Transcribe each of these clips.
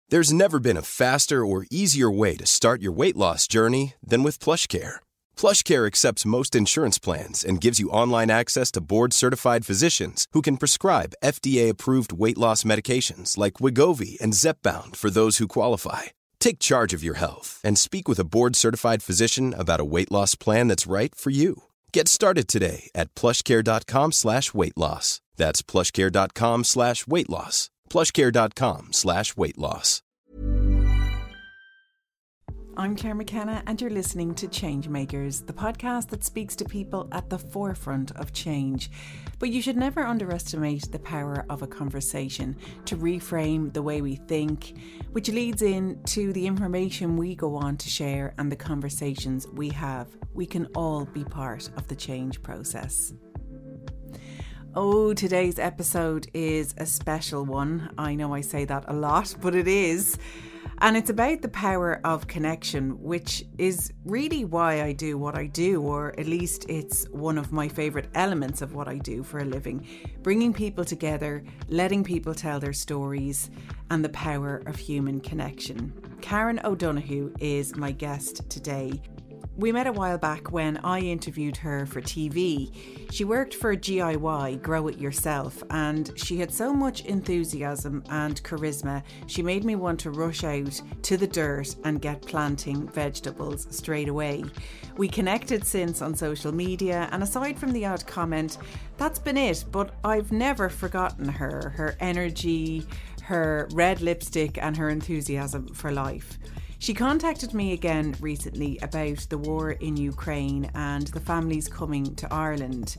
There's never been a faster or easier way to start your weight loss journey than with PlushCare. PlushCare accepts most insurance plans and gives you online access to board-certified physicians who can prescribe FDA-approved weight loss medications like Wegovy and Zepbound for those who qualify. Take charge of your health and speak with a board-certified physician about a weight loss plan that's right for you. Get started today at plushcare.com/weight-loss. That's plushcare.com/weight-loss. plushcare.com/weight-loss. I'm Claire McKenna and you're listening to Changemakers, the podcast that speaks to people at the forefront of change. But you should never underestimate the power of a conversation to reframe the way we think, which leads in to the information we go on to share and the conversations we have. We can all be part of the change process. Oh, today's episode is a special one. I know I say that a lot, but it is. And it's about the power of connection, which is really why I do what I do, or at least it's one of my favourite elements of what I do for a living. Bringing people together, letting people tell their stories, and the power of human connection. Karen O'Donoghue is my guest today. We met a while back when I interviewed her for TV. She worked for GIY, Grow It Yourself, and she had so much enthusiasm and charisma, she made me want to rush out to the dirt and get planting vegetables straight away. We connected since on social media, and aside from the odd comment, that's been it, but I've never forgotten her energy, her red lipstick, and her enthusiasm for life. She contacted me again recently about the war in Ukraine and the families coming to Ireland.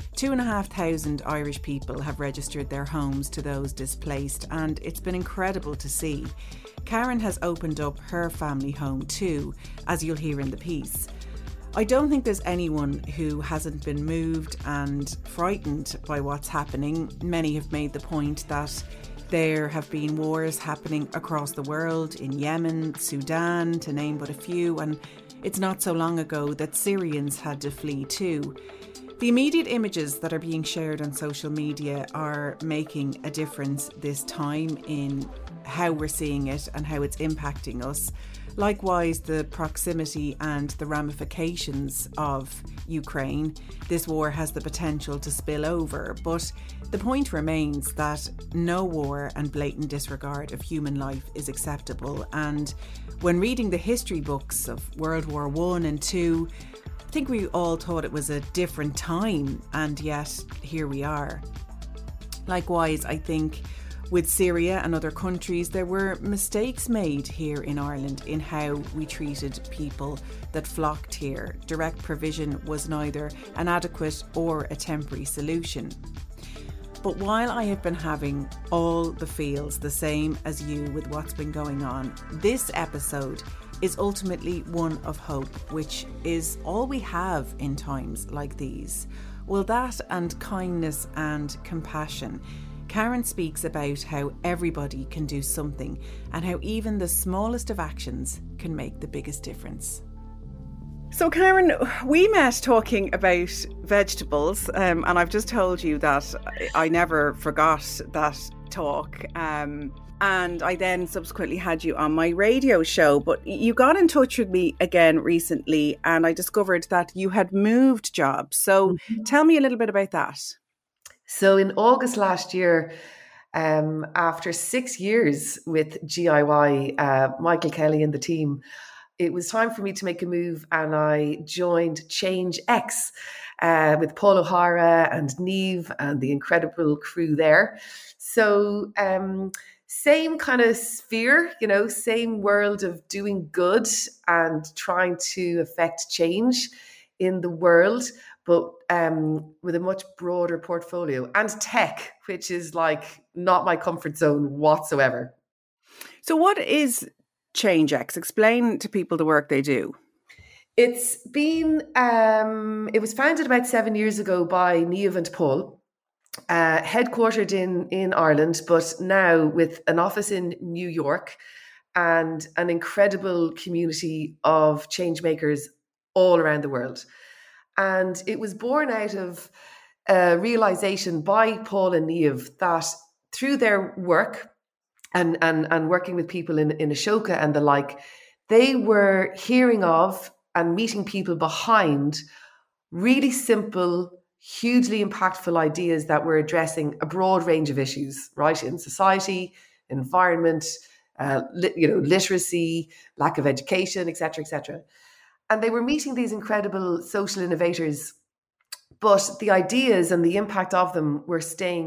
2,500 Irish people have registered their homes to those displaced, and it's been incredible to see. Karen has opened up her family home too, as you'll hear in the piece. I don't think there's anyone who hasn't been moved and frightened by what's happening. Many have made the point that there have been wars happening across the world, in Yemen, Sudan, to name but a few, and it's not so long ago that Syrians had to flee too. The immediate images that are being shared on social media are making a difference this time in how we're seeing it and how it's impacting us. Likewise, the proximity and the ramifications of Ukraine. This war has the potential to spill over, but the point remains that no war and blatant disregard of human life is acceptable. And when reading the history books of World War I and II, I think we all thought it was a different time, and yet here we are. Likewise, I think with Syria and other countries, there were mistakes made here in Ireland in how we treated people that flocked here. Direct provision was neither an adequate or a temporary solution. But while I have been having all the feels the same as you with what's been going on, this episode is ultimately one of hope, which is all we have in times like these. Well, that and kindness and compassion. Karen speaks about how everybody can do something and how even the smallest of actions can make the biggest difference. So Karen, we met talking about vegetables, and I've just told you that I never forgot that talk. And I then subsequently had you on my radio show, but you got in touch with me again recently and I discovered that you had moved jobs. So tell me a little bit about that. So in August last year, after 6 years with GIY, Michael Kelly and the team, it was time for me to make a move, and I joined Change X with Paul O'Hara and Niamh and the incredible crew there. So same kind of sphere, same world of doing good and trying to affect change in the world, but with a much broader portfolio, and tech, which is like not my comfort zone whatsoever. So what is ChangeX? Explain to people the work they do. It's been, it was founded about 7 years ago by Niamh and Paul, headquartered in Ireland, but now with an office in New York and an incredible community of change makers all around the world. And it was born out of a realization by Paul and Niamh that through their work, and working with people in Ashoka and the like, they were hearing of and meeting people behind really simple, hugely impactful ideas that were addressing a broad range of issues, right? In society, environment, literacy, lack of education, etc., etc. And they were meeting these incredible social innovators, but the ideas and the impact of them were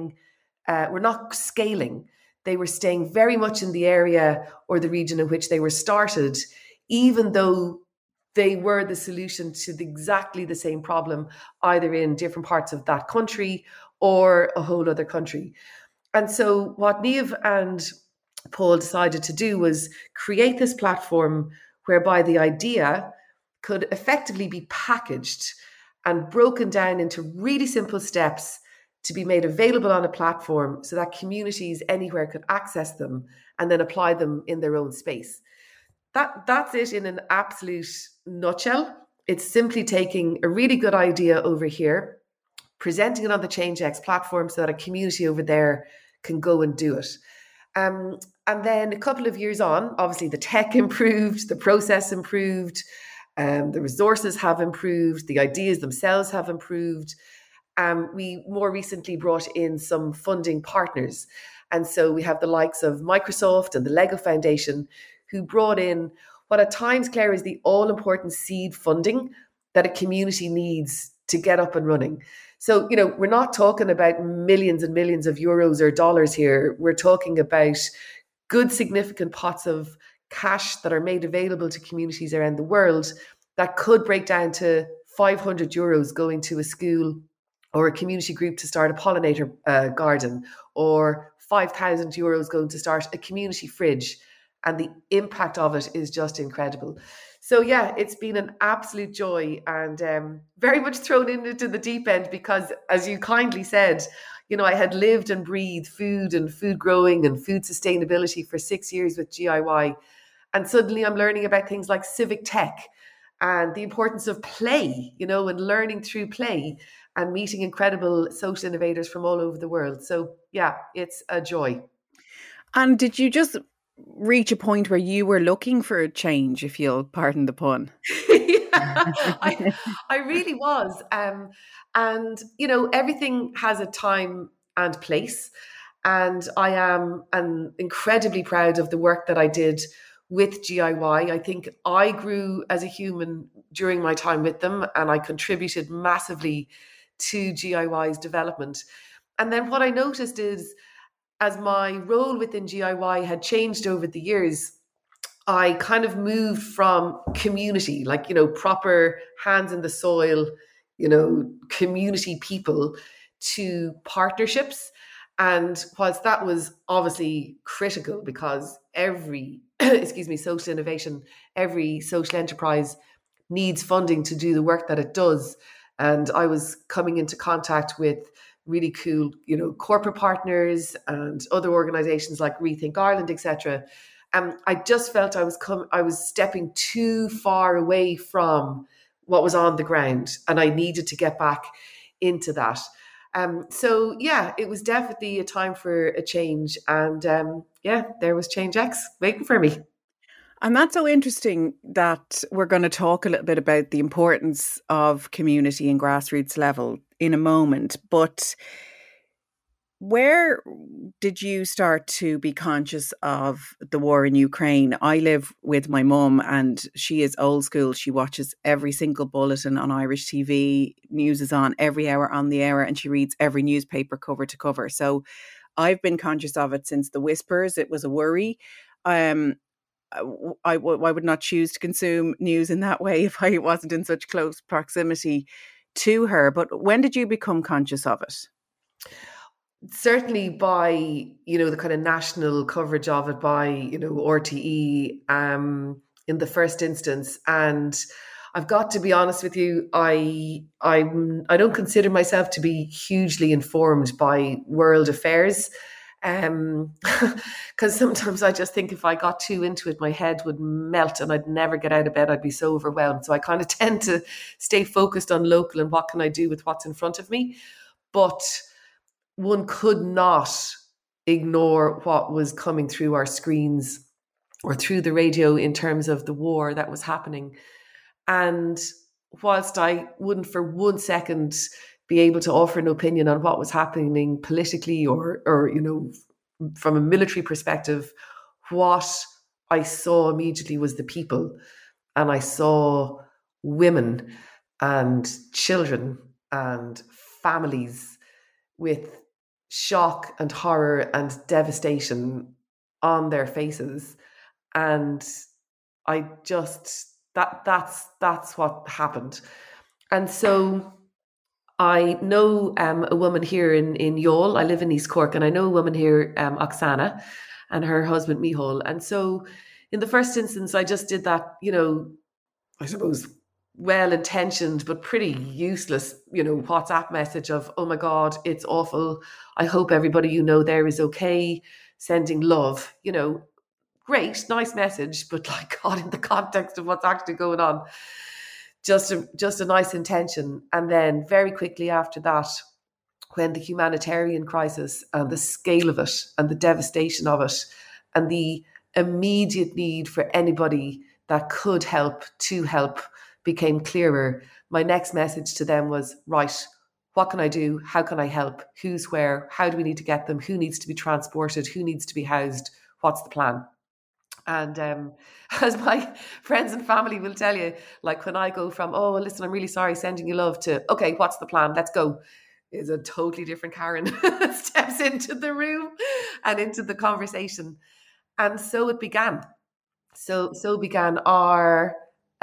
were not scaling. They were staying very much in the area or the region in which they were started, even though they were the solution to exactly the same problem, either in different parts of that country or a whole other country. And so what Niamh and Paul decided to do was create this platform whereby the idea could effectively be packaged and broken down into really simple steps to be made available on a platform so that communities anywhere could access them and then apply them in their own space. That's it in an absolute nutshell. It's simply taking a really good idea over here, presenting it on the ChangeX platform so that a community over there can go and do it. And then a couple of years on, obviously the tech improved, the process improved, the resources have improved, the ideas themselves have improved. We more recently brought in some funding partners. And so we have the likes of Microsoft and the Lego Foundation, who brought in what at times, Claire, is the all-important seed funding that a community needs to get up and running. So, we're not talking about millions and millions of euros or dollars here. We're talking about good, significant pots of cash that are made available to communities around the world that could break down to 500 euros going to a school or a community group to start a pollinator garden, or 5,000 euros going to start a community fridge. And the impact of it is just incredible. So yeah, it's been an absolute joy and very much thrown into the deep end because, as you kindly said, I had lived and breathed food and food growing and food sustainability for 6 years with GIY. And suddenly I'm learning about things like civic tech and the importance of play, and learning through play and meeting incredible social innovators from all over the world. So yeah, it's a joy. And did you just reach a point where you were looking for a change, if you'll pardon the pun? I really was. And, everything has a time and place. And I am incredibly proud of the work that I did with GIY. I think I grew as a human during my time with them, and I contributed massively to GIY's development. And then what I noticed is, as my role within GIY had changed over the years, I kind of moved from community, like, proper hands in the soil, community people, to partnerships. And whilst that was obviously critical because every, social innovation, every social enterprise needs funding to do the work that it does. And I was coming into contact with really cool, corporate partners and other organizations like Rethink Ireland, etc. I just felt I was stepping too far away from what was on the ground, and I needed to get back into that. So yeah, it was definitely a time for a change, and there was ChangeX waiting for me. And that's so interesting that we're going to talk a little bit about the importance of community and grassroots level in a moment. But where did you start to be conscious of the war in Ukraine? I live with my mum and she is old school. She watches every single bulletin on Irish TV. News is on every hour on the hour, and she reads every newspaper cover to cover. So I've been conscious of it since the whispers. It was a worry. I would not choose to consume news in that way if I wasn't in such close proximity to her. But when did you become conscious of it? Certainly by, the kind of national coverage of it by, RTE in the first instance. And I've got to be honest with you, I don't consider myself to be hugely informed by world affairs. Because sometimes I just think if I got too into it, my head would melt and I'd never get out of bed. I'd be so overwhelmed. So I kind of tend to stay focused on local and what can I do with what's in front of me. But one could not ignore what was coming through our screens or through the radio in terms of the war that was happening. And whilst I wouldn't for 1 second be able to offer an opinion on what was happening politically or from a military perspective, what I saw immediately was the people. And I saw women and children and families with shock and horror and devastation on their faces. And I just, that's what happened. And so I know a woman here in Youghal. I live in East Cork, and I know a woman here, Oksana, and her husband Micheál. And so in the first instance, I just did that, I suppose, well-intentioned but pretty useless, WhatsApp message of, oh my God, it's awful. I hope everybody there is okay. Sending love, great, nice message, but like God, in the context of what's actually going on, just a nice intention. And then very quickly after that, when the humanitarian crisis and the scale of it and the devastation of it and the immediate need for anybody that could help to help became clearer, my next message to them was, right, what can I do? How can I help? Who's where? How do we need to get them? Who needs to be transported? Who needs to be housed? What's the plan? And as my friends and family will tell you, like when I go from, oh, listen, I'm really sorry, sending you love, to, okay, what's the plan? Let's go, is a totally different Karen steps into the room and into the conversation. And so it began. So began our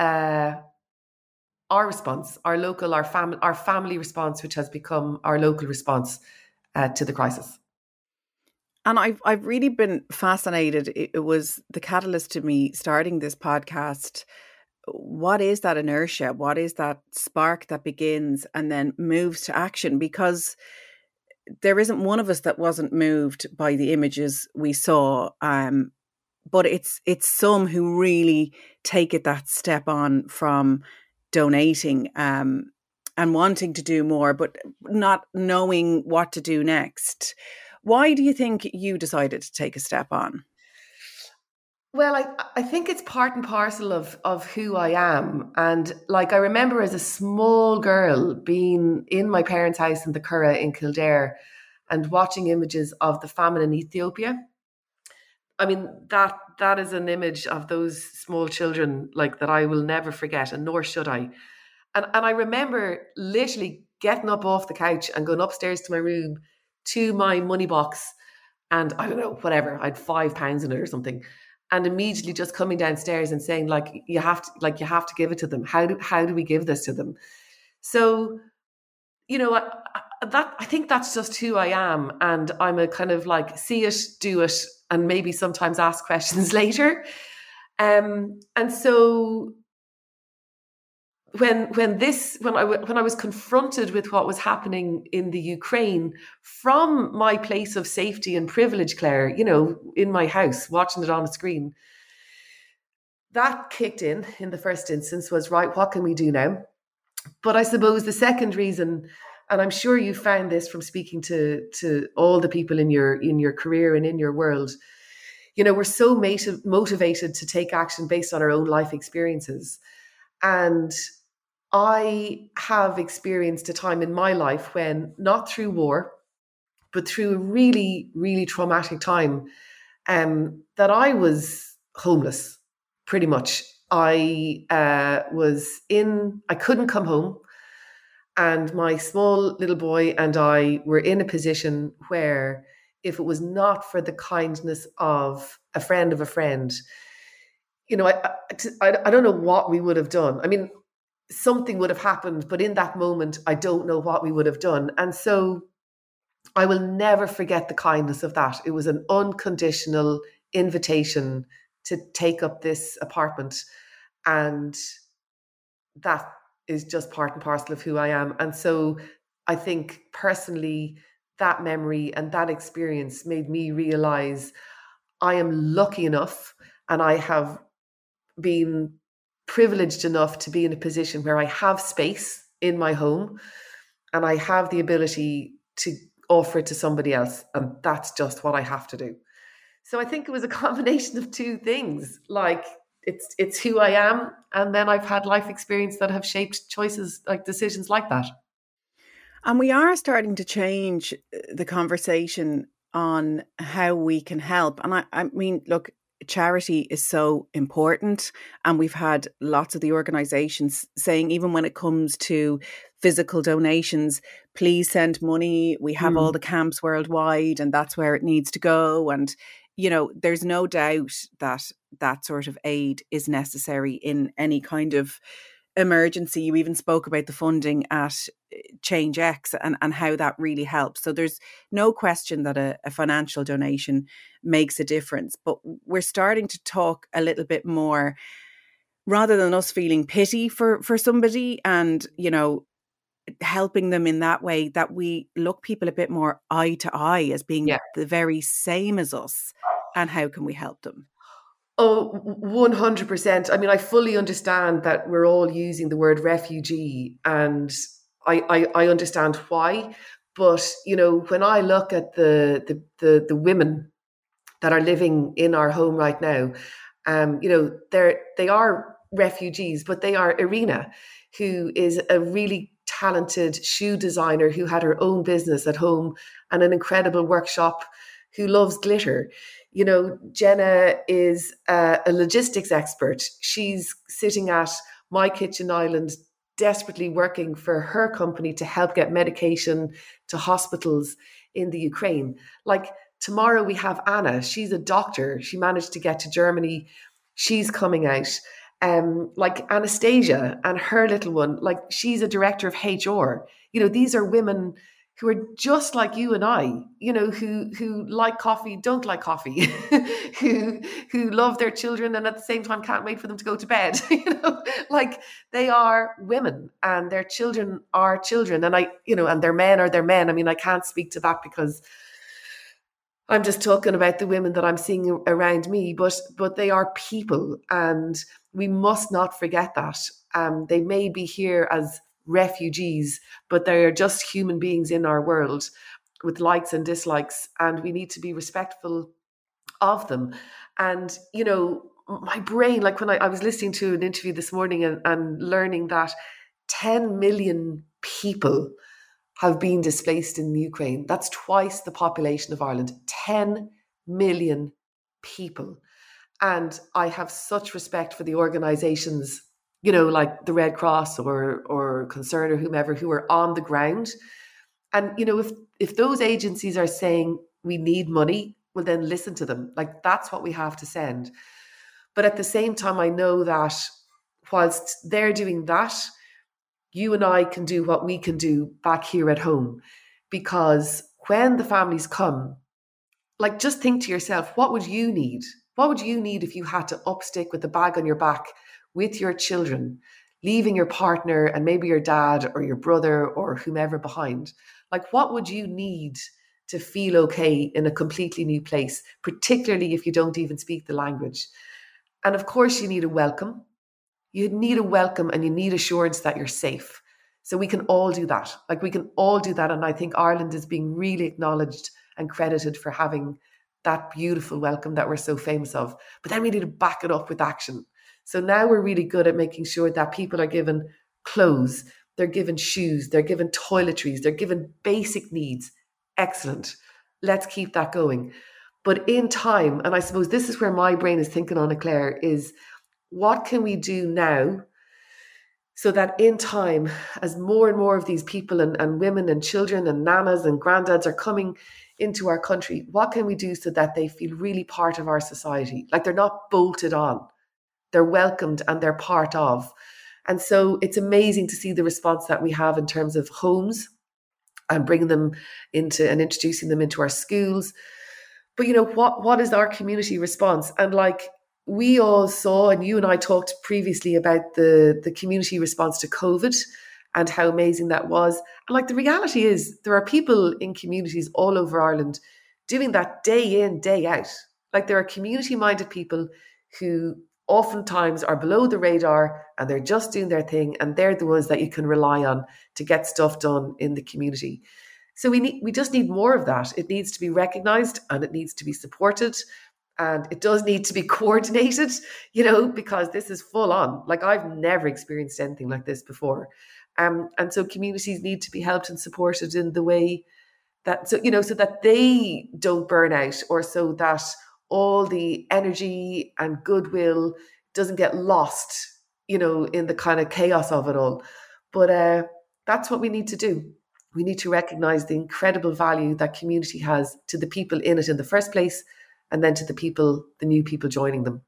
response, our family response, which has become our local response to the crisis. And I've really been fascinated. It was the catalyst to me starting this podcast. What is that inertia? What is that spark that begins and then moves to action? Because there isn't one of us that wasn't moved by the images we saw. But it's some who really take it that step on from donating and wanting to do more, but not knowing what to do next. Why do you think you decided to take a step on? Well, I think it's part and parcel of who I am. And like, I remember as a small girl being in my parents' house in the Curragh in Kildare and watching images of the famine in Ethiopia. I mean, that is an image of those small children, like, that I will never forget, and nor should I. And I remember literally getting up off the couch and going upstairs to my room to my money box, and I don't know, whatever, I had £5 in it or something, and immediately just coming downstairs and saying, like, you have to give it to them. How do we give this to them? So, I think that's just who I am, and I'm a kind of like, see it, do it, and maybe sometimes ask questions later. And so when I was confronted with what was happening in the Ukraine from my place of safety and privilege, Claire, in my house, watching it on a screen, that kicked in the first instance was, right, what can we do now? But I suppose the second reason, and I'm sure you found this from speaking to all the people in your career and in your world, we're so motivated to take action based on our own life experiences. And I have experienced a time in my life when, not through war, but through a really, really traumatic time, that I was homeless, pretty much. I couldn't come home, and my small little boy and I were in a position where, if it was not for the kindness of a friend, I don't know what we would have done. I mean, something would have happened, but in that moment, I don't know what we would have done. And so I will never forget the kindness of that. It was an unconditional invitation to take up this apartment. And that is just part and parcel of who I am. And so I think personally, that memory and that experience made me realize I am lucky enough, and I have been privileged enough to be in a position where I have space in my home, and I have the ability to offer it to somebody else. And that's just what I have to do. So I think it was a combination of two things. Like it's who I am. And then I've had life experience that have shaped choices, like decisions like that. And we are starting to change the conversation on how we can help. And I mean, look, charity is so important. And we've had lots of the organisations saying, even when it comes to physical donations, please send money. We have all the camps worldwide and that's where it needs to go. And, you know, there's no doubt that that sort of aid is necessary in any kind of emergency. You even spoke about the funding at ChangeX and how that really helps. So there's no question that a financial donation makes a difference. But we're starting to talk a little bit more, rather than us feeling pity for somebody and, you know, helping them in that way, that we look people a bit more eye to eye as being the very same as us. And how can we help them? Oh, 100%. I mean, I fully understand that we're all using the word refugee, and I understand why. But, you know, when I look at the women that are living in our home right now, you know, they are refugees, but they are Irina, who is a really talented shoe designer who had her own business at home and an incredible workshop, who loves glitter. You know, Jenna is a logistics expert. She's sitting at My Kitchen Island, desperately working for her company to help get medication to hospitals in the Ukraine. Like tomorrow we have Anna. She's a doctor. She managed to get to Germany. She's coming out. Like Anastasia and her little one, like she's a director of HR. You know, these are women who are just like you and I, you know, who like coffee, don't like coffee, who love their children and at the same time can't wait for them to go to bed. You know, like they are women and their children are children, and and their men are their men. I mean, I can't speak to that because I'm just talking about the women that I'm seeing around me, but they are people, and we must not forget that. They may be here as refugees, but they are just human beings in our world with likes and dislikes, and we need to be respectful of them. And, you know, my brain, like when I was listening to an interview this morning and learning that 10 million people have been displaced in Ukraine. That's twice the population of Ireland. 10 million people. And I have such respect for the organisations, you know, like the Red Cross or Concern or whomever, who are on the ground. And, you know, if those agencies are saying we need money, well, then listen to them. Like that's what we have to send. But at the same time, I know that whilst they're doing that, you and I can do what we can do back here at home. Because when the families come, like just think to yourself, what would you need? What would you need if you had to upstick with the bag on your back with your children, leaving your partner and maybe your dad or your brother or whomever behind? Like, what would you need to feel okay in a completely new place, particularly if you don't even speak the language? And of course, you need a welcome. You need a welcome and you need assurance that you're safe. So we can all do that. Like we can all do that. And I think Ireland is being really acknowledged and credited for having that beautiful welcome that we're so famous of. But then we need to back it up with action. So now we're really good at making sure that people are given clothes, they're given shoes, they're given toiletries, they're given basic needs. Excellent. Let's keep that going. But in time, and I suppose this is where my brain is thinking on it, Claire, is what can we do now so that in time, as more and more of these people and women and children and nanas and granddads are coming into our country, what can we do so that they feel really part of our society? Like they're not bolted on, they're welcomed and they're part of. And so it's amazing to see the response that we have in terms of homes and bringing them into and introducing them into our schools. But, you know, what is our community response? And like, we all saw, and you and I talked previously about the community response to COVID and how amazing that was. And like the reality is there are people in communities all over Ireland doing that day in, day out. Like there are community-minded people who oftentimes are below the radar and they're just doing their thing, and they're the ones that you can rely on to get stuff done in the community. So we just need more of that. It needs to be recognized and it needs to be supported. And it does need to be coordinated, because this is full on. Like, I've never experienced anything like this before. And so communities need to be helped and supported in the way that, so that they don't burn out, or so that all the energy and goodwill doesn't get lost, in the kind of chaos of it all. But that's what we need to do. We need to recognize the incredible value that community has to the people in it in the first place, and then to the new people joining them.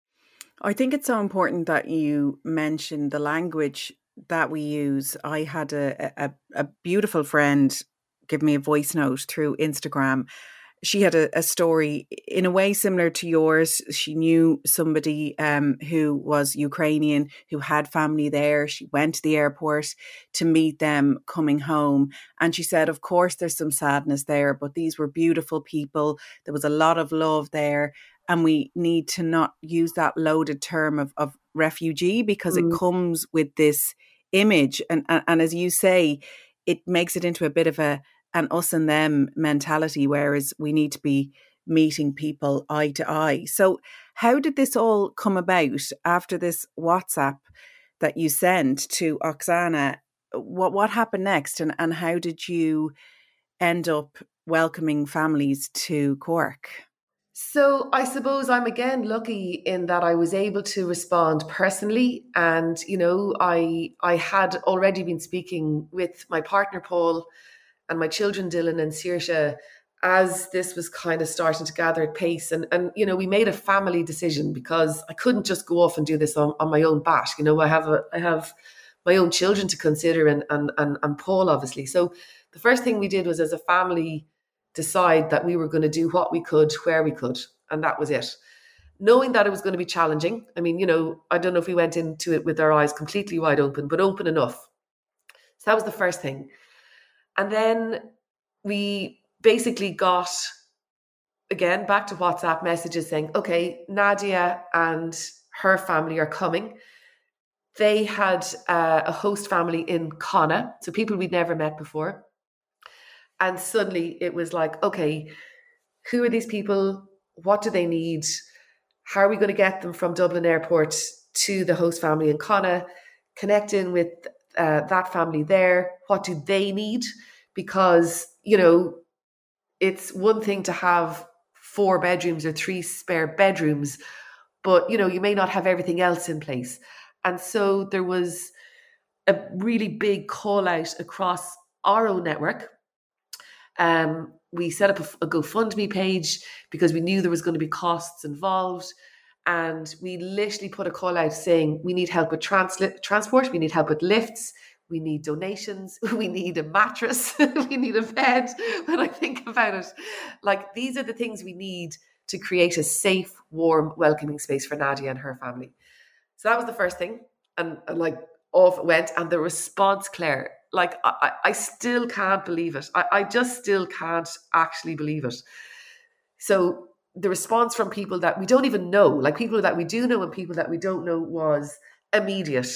I think it's so important that you mentioned the language that we use. I had a beautiful friend give me a voice note through Instagram. She had a story in a way similar to yours. She knew somebody who was Ukrainian, who had family there. She went to the airport to meet them coming home. And she said, of course, there's some sadness there, but these were beautiful people. There was a lot of love there. And we need to not use that loaded term of refugee, because it comes with this image. And as you say, it makes it into a bit of an us and them mentality, whereas we need to be meeting people eye to eye. So how did this all come about after this WhatsApp that you sent to Oksana? What happened next, and how did you end up welcoming families to Cork? So I suppose I'm again lucky in that I was able to respond personally. And, I had already been speaking with my partner, Paul, and my children, Dylan and Saoirse, as this was kind of starting to gather at pace. And we made a family decision, because I couldn't just go off and do this on my own bat. I have my own children to consider, and Paul, obviously. So the first thing we did was, as a family, decide that we were going to do what we could, where we could. And that was it. Knowing that it was going to be challenging. I mean, I don't know if we went into it with our eyes completely wide open, but open enough. So that was the first thing. And then we basically got, again, back to WhatsApp messages saying, okay, Nadia and her family are coming. They had a host family in Connacht, so people we'd never met before. And suddenly it was like, okay, who are these people? What do they need? How are we going to get them from Dublin Airport to the host family in Connacht? Connect in with that family there. What do they need? Because, it's one thing to have 4 bedrooms or 3 spare bedrooms, but, you may not have everything else in place. And so there was a really big call out across our own network. We set up a GoFundMe page, because we knew there was going to be costs involved. And we literally put a call out saying, we need help with transport, we need help with lifts, we need donations, we need a mattress, we need a bed. When I think about it, like, these are the things we need to create a safe, warm, welcoming space for Nadia and her family. So that was the first thing. And like, off it went. And the response, Claire, like, I still can't believe it. I just still can't actually believe it. So the response from people that we don't even know, like people that we do know and people that we don't know, was immediate.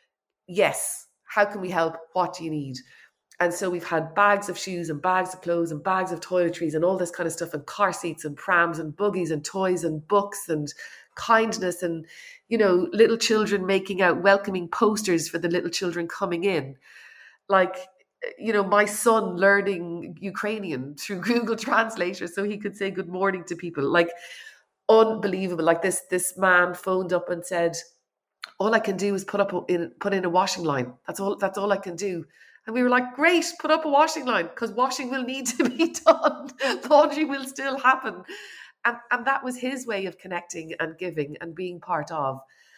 Yes. How can we help? What do you need? And so we've had bags of shoes and bags of clothes and bags of toiletries and all this kind of stuff, and car seats and prams and buggies and toys and books and kindness, and, little children making out welcoming posters for the little children coming in. Like, my son learning Ukrainian through Google Translator so he could say good morning to people. Like, unbelievable. Like, this man phoned up and said, all I can do is put in a washing line. That's all I can do. And we were like, great, put up a washing line, because washing will need to be done. Laundry will still happen. And that was his way of connecting and giving and being part of.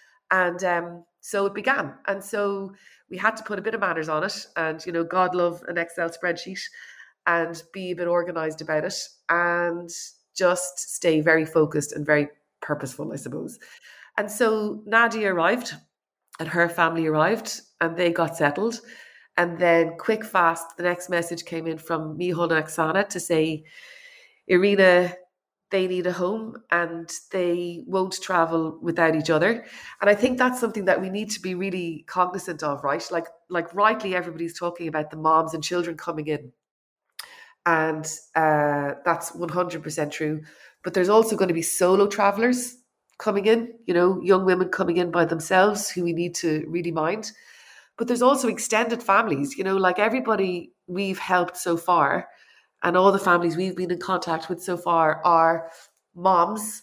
And so it began. And so we had to put a bit of manners on it, and, God love an Excel spreadsheet, and be a bit organized about it, and just stay very focused and very purposeful, I suppose. And so Nadia arrived and her family arrived and they got settled. And then quick fast, the next message came in from Micheál and Oksana to say, Irina, they need a home and they won't travel without each other. And I think that's something that we need to be really cognizant of, right? Like rightly, everybody's talking about the moms and children coming in. And that's 100% true. But there's also going to be solo travelers coming in, young women coming in by themselves who we need to really mind. But there's also extended families, like everybody we've helped so far and all the families we've been in contact with so far are moms,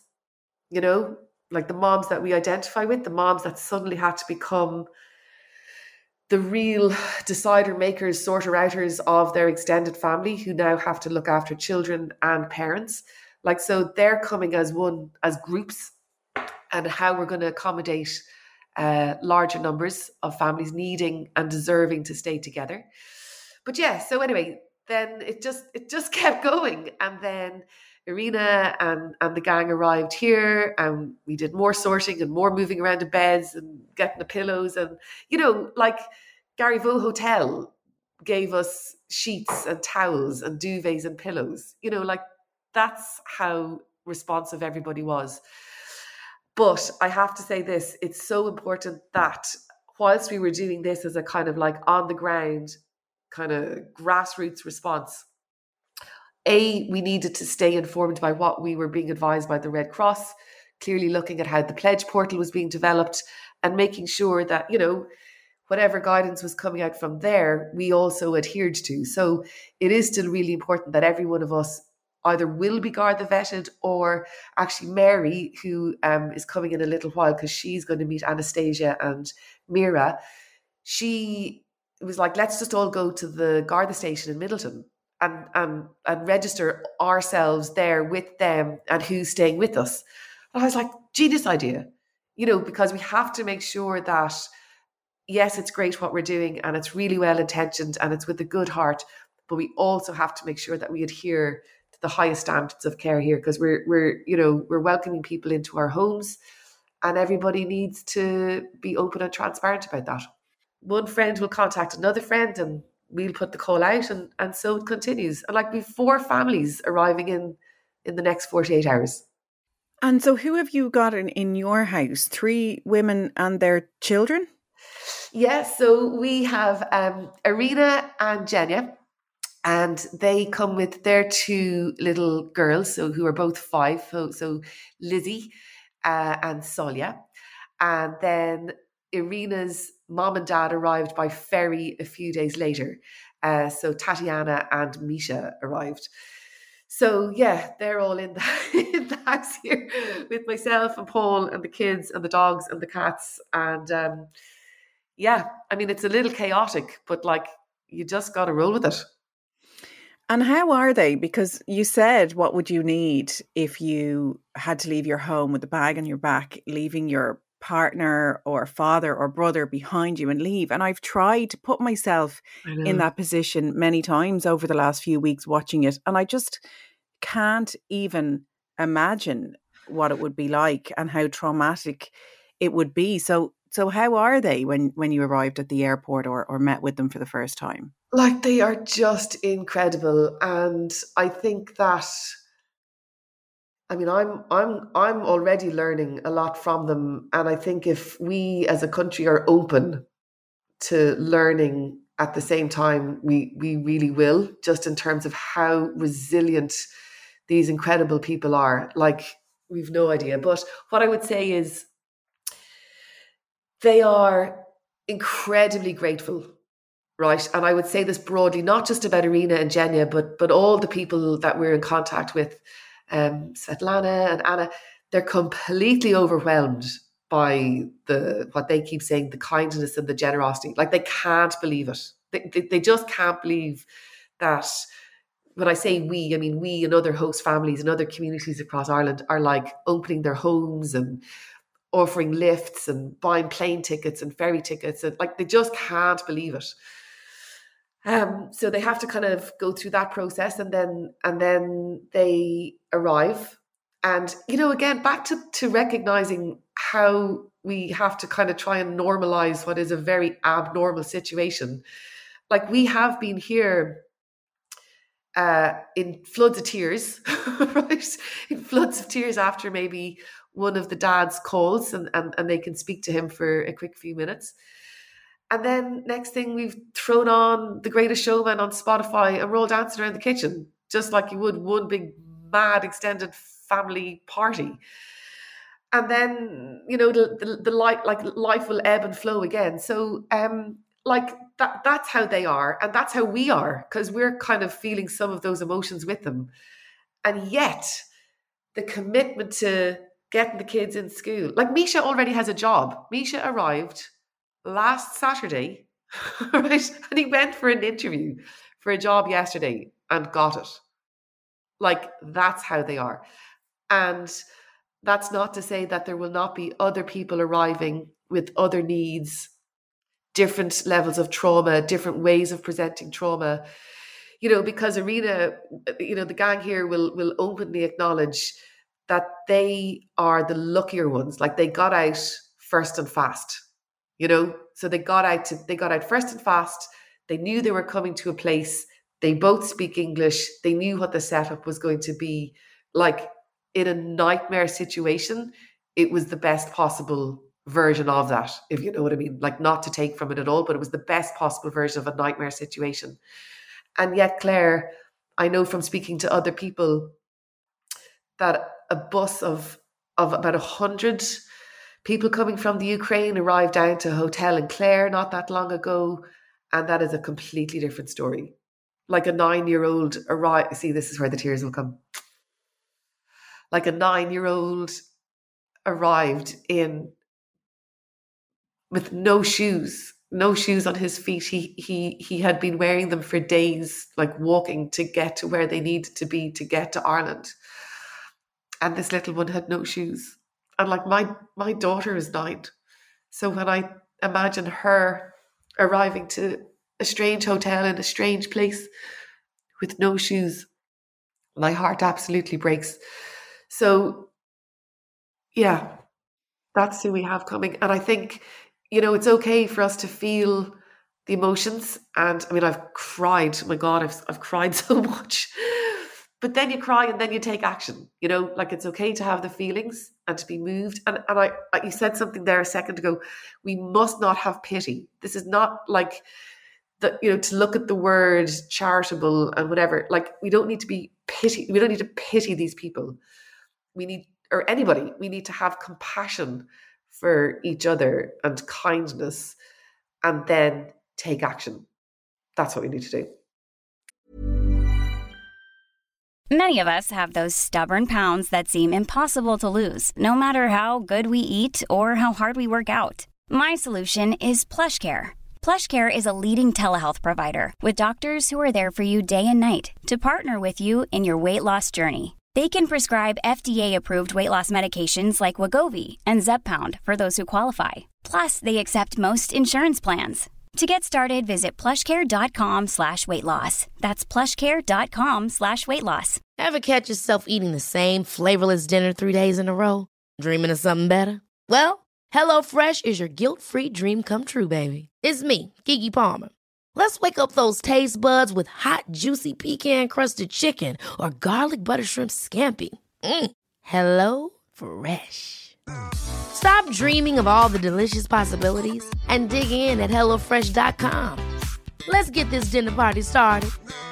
like the moms that we identify with, the moms that suddenly had to become the real decider makers, sorter outers of their extended family who now have to look after children and parents. Like, so they're coming as groups, and how we're going to accommodate larger numbers of families needing and deserving to stay together. But yeah, so anyway, then it just kept going. And then Irina and the gang arrived here, and we did more sorting and more moving around the beds and getting the pillows. And, like Gary Vaux Hotel gave us sheets and towels and duvets and pillows. Like that's how responsive everybody was. But I have to say this, it's so important that whilst we were doing this as a kind of like on the ground, kind of grassroots response, we needed to stay informed by what we were being advised by the Red Cross, clearly looking at how the pledge portal was being developed and making sure that, whatever guidance was coming out from there, we also adhered to. So it is still really important that every one of us either will be Garda vetted, or actually Mary, who is coming in a little while because she's going to meet Anastasia and Mira. She was like, let's just all go to the Garda station in Middleton and register ourselves there with them and who's staying with us. And I was like, genius idea, because we have to make sure that, yes, it's great what we're doing and it's really well intentioned and it's with a good heart, but we also have to make sure that we adhere to the highest standards of care here, because we're welcoming people into our homes, and everybody needs to be open and transparent about that. One friend will contact another friend and we'll put the call out, and so it continues. And like, we've 4 families arriving in the next 48 hours. And so who have you got in your house? 3 women and their children? Yeah, so we have Irina and Jenya, and they come with their 2 little girls, so who are both 5. So Lizzie and Solia. And then Irina's mom and dad arrived by ferry a few days later. So Tatiana and Misha arrived. So yeah, they're all in the house here with myself and Paul and the kids and the dogs and the cats. And yeah, I mean, it's a little chaotic, but like, you just got to roll with it. And how are they? Because you said, what would you need if you had to leave your home with a bag on your back, leaving your partner or father or brother behind you and leave? And I've tried to put myself in that position many times over the last few weeks watching it. And I just can't even imagine what it would be like and how traumatic it would be. So how are they when you arrived at the airport or met with them for the first time? Like, they are just incredible. And I think that, I mean, I'm already learning a lot from them. And I think if we as a country are open to learning at the same time, we really will, just in terms of how resilient these incredible people are. Like, we've no idea. But what I would say is they are incredibly grateful, right? And I would say this broadly, not just about Irina and Jenya, but all the people that we're in contact with, Svetlana and Anna, they're completely overwhelmed by what they keep saying, the kindness and the generosity. Like, they can't believe it. They just can't believe that. When I say we, I mean we and other host families and other communities across Ireland are like opening their homes and offering lifts and buying plane tickets and ferry tickets, and like, they just can't believe it. So they have to kind of go through that process, and then they arrive. And, again, back to recognizing how we have to kind of try and normalize what is a very abnormal situation. Like, we have been here in floods of tears, right? In floods of tears after maybe one of the dad's calls, and they can speak to him for a quick few minutes. And then next thing, we've thrown on The Greatest Showman on Spotify and we're all dancing around the kitchen, just like you would one big mad extended family party. And then, the life will ebb and flow again. So that's how they are. And that's how we are, because we're kind of feeling some of those emotions with them. And yet the commitment to getting the kids in school, like Misha already has a job. Misha arrived last Saturday, right? And he went for an interview for a job yesterday and got it. Like, that's how they are. And that's not to say that there will not be other people arriving with other needs, different levels of trauma, different ways of presenting trauma, because Arena, the gang here will openly acknowledge that they are the luckier ones. Like, they got out first and fast, so they got out first and fast. They knew they were coming to a place. They both speak English. They knew what the setup was going to be. Like, in a nightmare situation, it was the best possible version of that, if you know what I mean. Like, not to take from it at all, but it was the best possible version of a nightmare situation. And yet, Claire, I know from speaking to other people that a bus of about 100 people coming from the Ukraine arrived down to a hotel in Clare not that long ago. And that is a completely different story. Like, a 9-year-old arrived. See, this is where the tears will come. Like, a 9-year-old arrived in with no shoes on his feet. He had been wearing them for days, like walking to get to where they needed to be to get to Ireland. And this little one had no shoes. And like, my daughter is 9. So when I imagine her arriving to a strange hotel in a strange place with no shoes, my heart absolutely breaks. So yeah, that's who we have coming. And I think, it's okay for us to feel the emotions. And I mean, I've cried. Oh my God, I've cried so much. But then you cry and then you take action. Like, it's okay to have the feelings and to be moved. And you said something there a second ago. We must not have pity. This is not like that, to look at the word charitable and whatever. Like, we don't need to be pity. We don't need to pity these people. Or anybody, we need to have compassion for each other and kindness, and then take action. That's what we need to do. Many of us have those stubborn pounds that seem impossible to lose, no matter how good we eat or how hard we work out. My solution is PlushCare. PlushCare is a leading telehealth provider with doctors who are there for you day and night to partner with you in your weight loss journey. They can prescribe FDA-approved weight loss medications like Wegovy and Zepbound for those who qualify. Plus, they accept most insurance plans. To get started, visit plushcare.com/weightloss. That's plushcare.com/weightloss. Ever catch yourself eating the same flavorless dinner 3 days in a row? Dreaming of something better? Well, HelloFresh is your guilt-free dream come true, baby. It's me, Keke Palmer. Let's wake up those taste buds with hot, juicy pecan-crusted chicken or garlic butter shrimp scampi. Hello Fresh. Stop dreaming of all the delicious possibilities and dig in at HelloFresh.com. Let's get this dinner party started.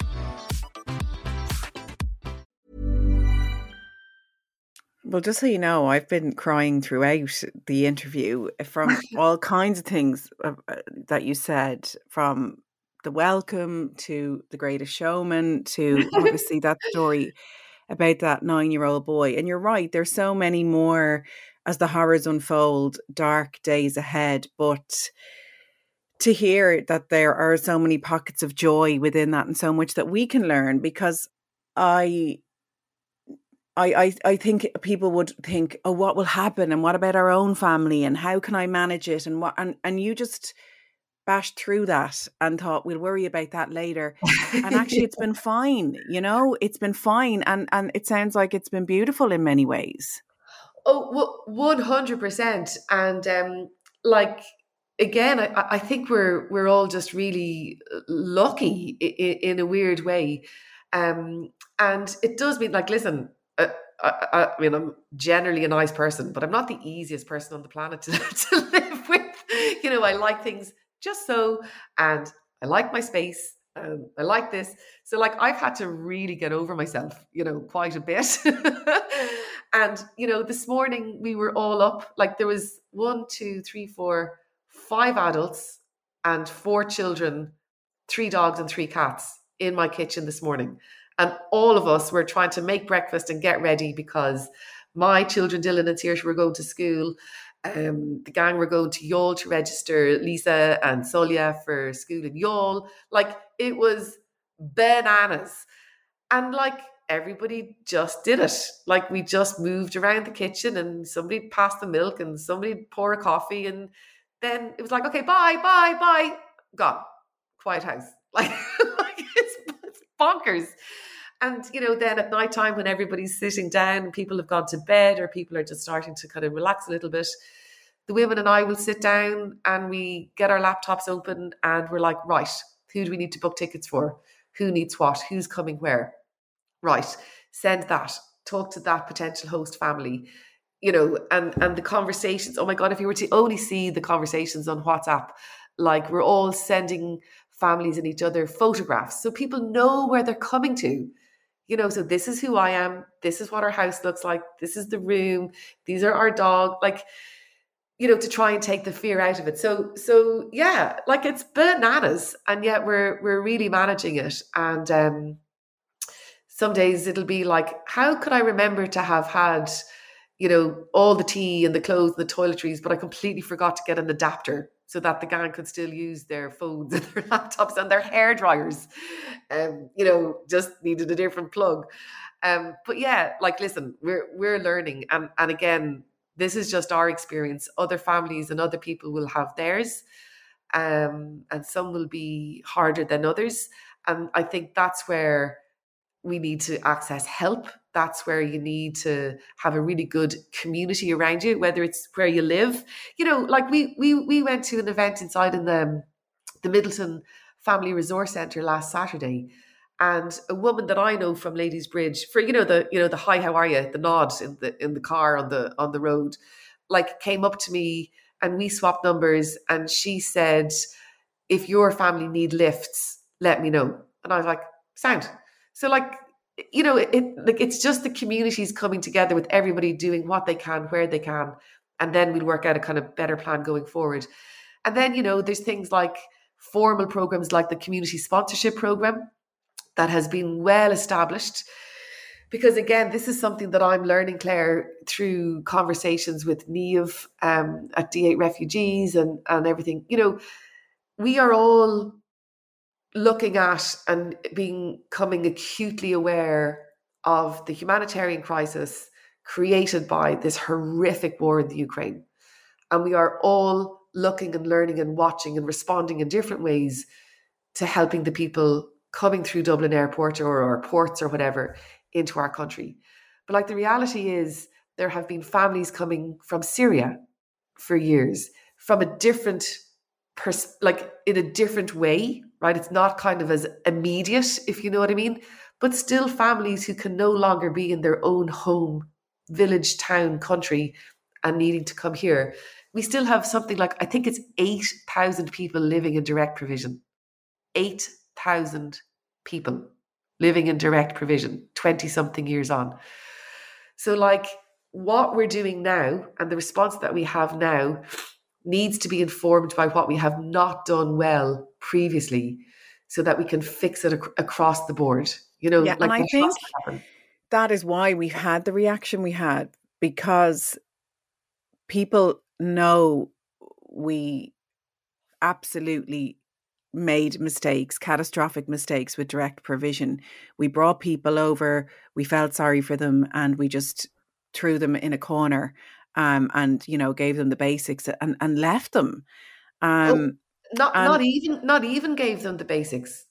Well, just so you know, I've been crying throughout the interview from all kinds of things that you said, from the welcome to The Greatest Showman to obviously that story about that 9-year-old boy. And you're right, there's so many more as the horrors unfold, dark days ahead. But to hear that there are so many pockets of joy within that and so much that we can learn, because I think people would think, oh, what will happen? And what about our own family? And how can I manage it? And and you just bashed through that and thought, we'll worry about that later. And actually it's been fine, it's been fine. And it sounds like it's been beautiful in many ways. Oh, 100%. And again, I think we're all just really lucky in a weird way. And it does mean, like, listen, I mean, I'm generally a nice person, but I'm not the easiest person on the planet to live with. I like things just so. And I like my space. I like this. So like I've had to really get over myself, quite a bit. And, this morning we were all up, like there was 1, 2, 3, 4, 5 adults and 4 children, 3 dogs and 3 cats in my kitchen this morning. And all of us were trying to make breakfast and get ready because my children, Dylan and Saoirse, were going to school. The gang were going to Youghal to register Lisa and Solia for school in Youghal. Like it was bananas. And like everybody just did it. Like we just moved around the kitchen and somebody passed the milk and somebody pour a coffee. And then it was like, okay, bye. Gone. Quiet house. Like it's bonkers. And, then at night time when everybody's sitting down, people have gone to bed or people are just starting to kind of relax a little bit, the women and I will sit down and we get our laptops open and we're like, right, who do we need to book tickets for? Who needs what? Who's coming where? Right, send that. Talk to that potential host family, and the conversations. Oh my God, if you were to only see the conversations on WhatsApp, like we're all sending families and each other photographs so people know where they're coming to. So this is who I am. This is what our house looks like. This is the room. These are our dog. Like, to try and take the fear out of it. So yeah, like it's bananas, and yet we're really managing it. And some days it'll be like, how could I remember to have had, all the tea and the clothes and the toiletries, but I completely forgot to get an adapter so that the gang could still use their phones and their laptops and their hair dryers. Just needed a different plug. But yeah, like, listen, we're learning. And again, this is just our experience. Other families and other people will have theirs. And some will be harder than others. And I think that's where we need to access help. That's where you need to have a really good community around you, whether it's where you live. Like we went to an event inside in the Middleton Family Resource Centre last Saturday, and a woman that I know from Ladies Bridge, for the hi, how are you, the nod in the car on the road, like came up to me and we swapped numbers, and she said, if your family need lifts, let me know. And I was like, sound. So like, it's just the communities coming together with everybody doing what they can, where they can, and then we'll work out a kind of better plan going forward. And then, there's things like formal programs like the community sponsorship program that has been well established. Because again, this is something that I'm learning, Claire, through conversations with Niamh at D8 Refugees and everything. We are all looking at and becoming acutely aware of the humanitarian crisis created by this horrific war in the Ukraine. And we are all looking and learning and watching and responding in different ways to helping the people coming through Dublin Airport or ports or whatever into our country. But like the reality is, there have been families coming from Syria for years, from a different in a different way, right? It's not kind of as immediate, if you know what I mean, but still families who can no longer be in their own home, village, town, country, and needing to come here. We still have something like, I think it's 8,000 people living in direct provision. 8,000 people living in direct provision, 20-something years on. So like what we're doing now and the response that we have now needs to be informed by what we have not done well previously so that we can fix it across the board. Yeah, and I think that is why we've had the reaction we had, because people know we absolutely made mistakes, catastrophic mistakes with direct provision. We brought people over, we felt sorry for them, and we just threw them in a corner and gave them the basics and left them. Not even gave them the basics.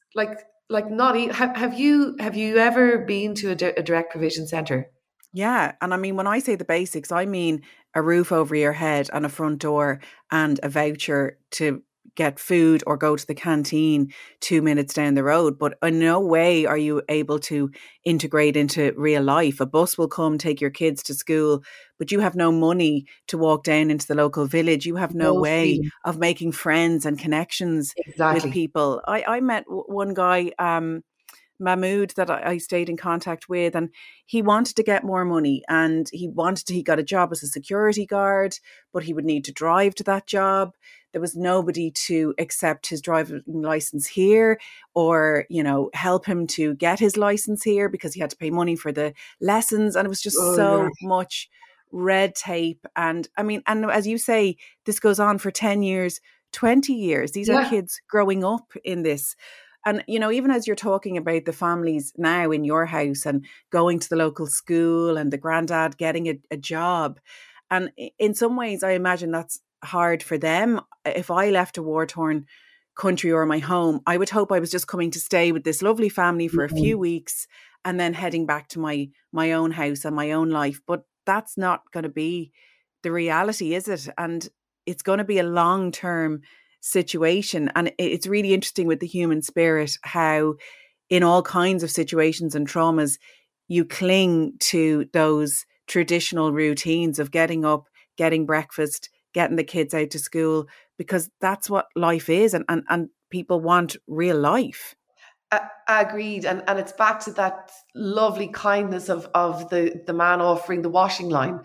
Have you ever been to a direct provision centre? Yeah, and I mean, when I say the basics, I mean a roof over your head and a front door and a voucher to get food or go to the canteen 2 minutes down the road. But in no way are you able to integrate into real life. A bus will come, take your kids to school, but you have no money to walk down into the local village. You have no No way freedom. of making friends and connections with Exactly. people. I met one guy, Mahmood, that I stayed in contact with, and he wanted to get more money, and he got a job as a security guard, but he would need to drive to that job. There was nobody to accept his driving license here, or, help him to get his license here, because he had to pay money for the lessons. And it was just Oh, yeah. so much red tape. And I mean, and as you say, this goes on for 10 years, 20 years. These are Yeah. kids growing up in this. And, even as you're talking about the families now in your house and going to the local school and the granddad getting a job, and in some ways, I imagine that's hard for them. If I left a war-torn country or my home, I would hope I was just coming to stay with this lovely family for a few weeks and then heading back to my own house and my own life. But that's not going to be the reality, is it? And it's going to be a long-term situation. And it's really interesting with the human spirit, how in all kinds of situations and traumas, you cling to those traditional routines of getting up, getting breakfast, getting the kids out to school, because that's what life is. And people want real life. Agreed. And it's back to that lovely kindness of the man offering the washing line.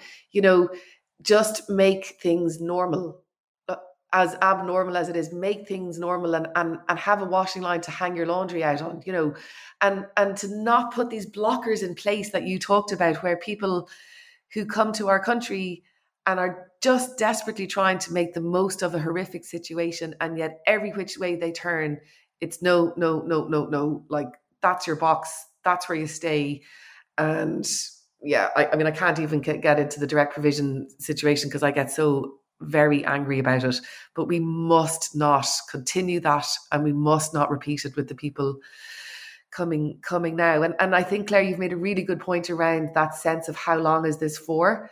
Just make things normal. As abnormal as it is, make things normal, and have a washing line to hang your laundry out on, and to not put these blockers in place that you talked about, where people who come to our country and are just desperately trying to make the most of a horrific situation, and yet every which way they turn, it's no, no, no, no, no. Like, that's your box, that's where you stay. And yeah, I mean, I can't even get into the direct provision situation because I get so very angry about it, but we must not continue that, and we must not repeat it with the people coming now. And I think, Claire, you've made a really good point around that sense of how long is this for.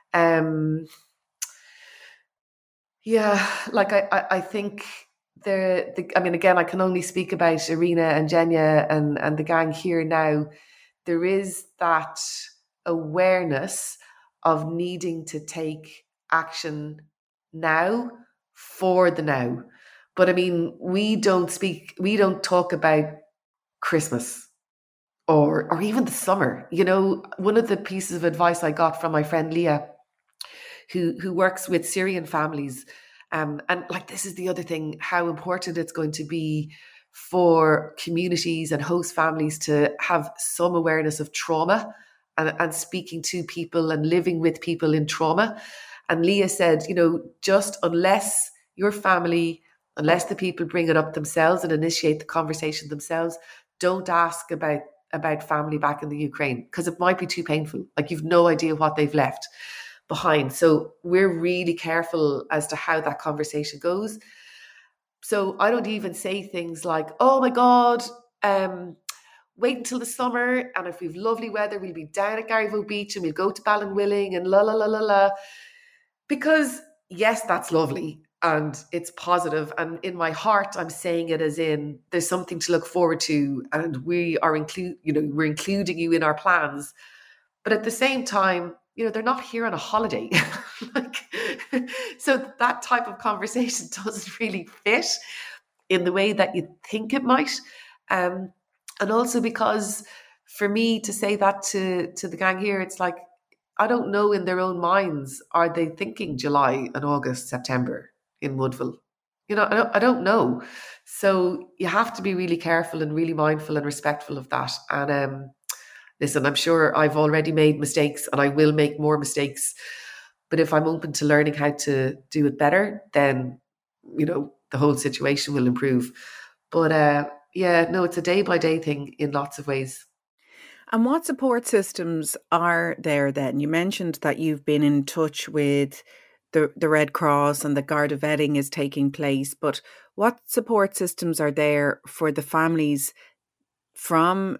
Yeah, like I think I mean, again, I can only speak about Irina and Jenya and the gang here now. There is that awareness of needing to take action now for the now. But I mean, we don't talk about Christmas or even the summer. One of the pieces of advice I got from my friend Leah, who works with Syrian families, and like, this is the other thing, how important it's going to be for communities and host families to have some awareness of trauma and speaking to people and living with people in trauma. And Leah said, just unless your family, unless the people bring it up themselves and initiate the conversation themselves, don't ask about family back in the Ukraine, because it might be too painful. Like, you've no idea what they've left behind. So we're really careful as to how that conversation goes. So I don't even say things like, oh my God, wait until the summer, and if we've lovely weather, we'll be down at Garryvoe Beach and we'll go to Ballinwilling and la la la la la. Because yes, that's lovely and it's positive, and in my heart I'm saying it as in there's something to look forward to, and we're including you in our plans. But at the same time, they're not here on a holiday. So that type of conversation doesn't really fit in the way that you think it might. And also because for me to say that to the gang here, it's like, I don't know, in their own minds, are they thinking July and August, September in Woodville? I don't know. So you have to be really careful and really mindful and respectful of that. And listen, I'm sure I've already made mistakes and I will make more mistakes. But if I'm open to learning how to do it better, then, the whole situation will improve. But it's a day by day thing in lots of ways. And what support systems are there then? You mentioned that you've been in touch with the Red Cross and the Garda vetting is taking place, but what support systems are there for the families from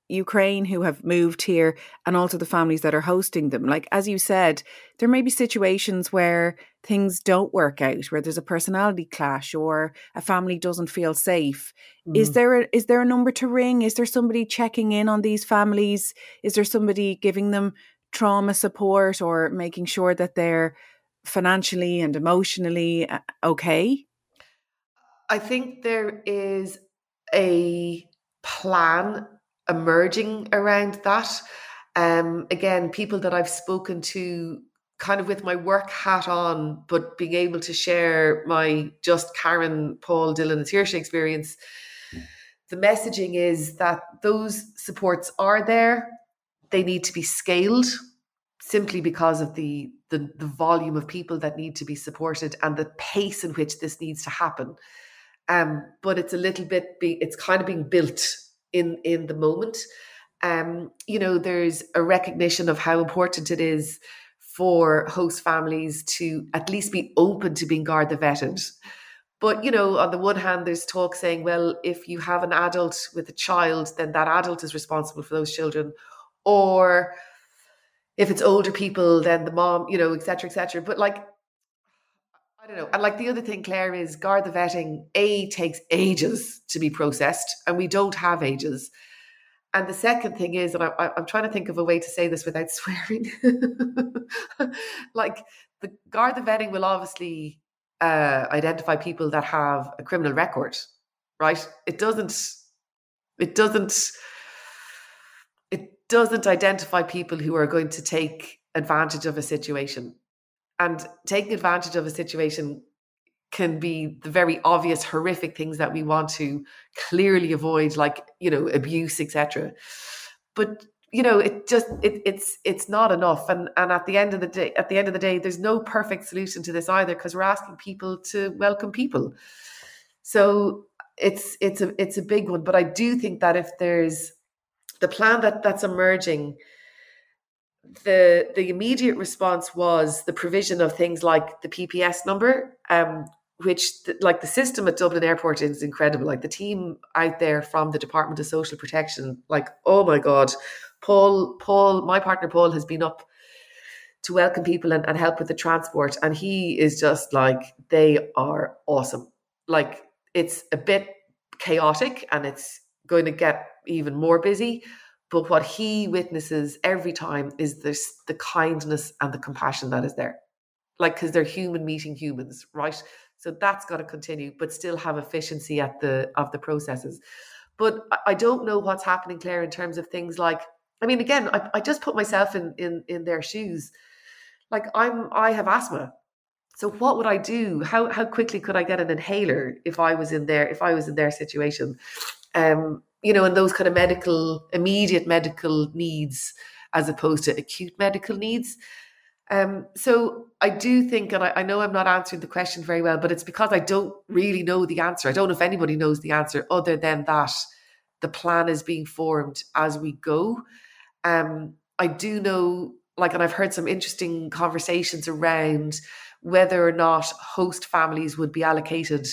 Ukraine who have moved here and also the families that are hosting them. Like, as you said, there may be situations where things don't work out, where there's a personality clash or a family doesn't feel safe. Is there a number to ring? Is there somebody checking in on these families? Is there somebody giving them trauma support or making sure that they're financially and emotionally okay? I think there is a plan emerging around that. Again, people that I've spoken to kind of with my work hat on, but being able to share my just Karen, Paul, Dylan and Saoirse experience, the messaging is that those supports are there. They need to be scaled simply because of the volume of people that need to be supported and the pace in which this needs to happen. But it's a little bit, it's kind of being built in the moment. There's a recognition of how important it is for host families to at least be open to being Garda vetted. But, on the one hand, there's talk saying, well, if you have an adult with a child, then that adult is responsible for those children. Or if it's older people, then the mom, et cetera, et cetera. But I don't know. And the other thing, Claire, is Garda vetting, takes ages to be processed, and we don't have ages. And the second thing is, and I'm trying to think of a way to say this without swearing, the Garda vetting will obviously identify people that have a criminal record, right? It doesn't identify people who are going to take advantage of a situation. And taking advantage of a situation can be the very obvious, horrific things that we want to clearly avoid, abuse, etc. But it's not enough. And at the end of the day, there's no perfect solution to this either, because we're asking people to welcome people. So it's a big one. But I do think that if there's the plan that's emerging, the immediate response was the provision of things like the PPS number, which the system at Dublin Airport is incredible. The team out there from the Department of Social Protection, oh my God, Paul, my partner Paul, has been up to welcome people and help with the transport. And he is just they are awesome. It's a bit chaotic and it's going to get even more busy. But what he witnesses every time is the kindness and the compassion that is there. Because they're human meeting humans, right? So that's got to continue, but still have efficiency of the processes. But I don't know what's happening, Claire, in terms of things again, I just put myself in their shoes. I have asthma. So what would I do? How quickly could I get an inhaler if I was in their situation? And those kind of immediate medical needs as opposed to acute medical needs. So I do think, and I know I'm not answering the question very well, but it's because I don't really know the answer. I don't know if anybody knows the answer other than that the plan is being formed as we go. I do know, and I've heard some interesting conversations around whether or not host families would be allocated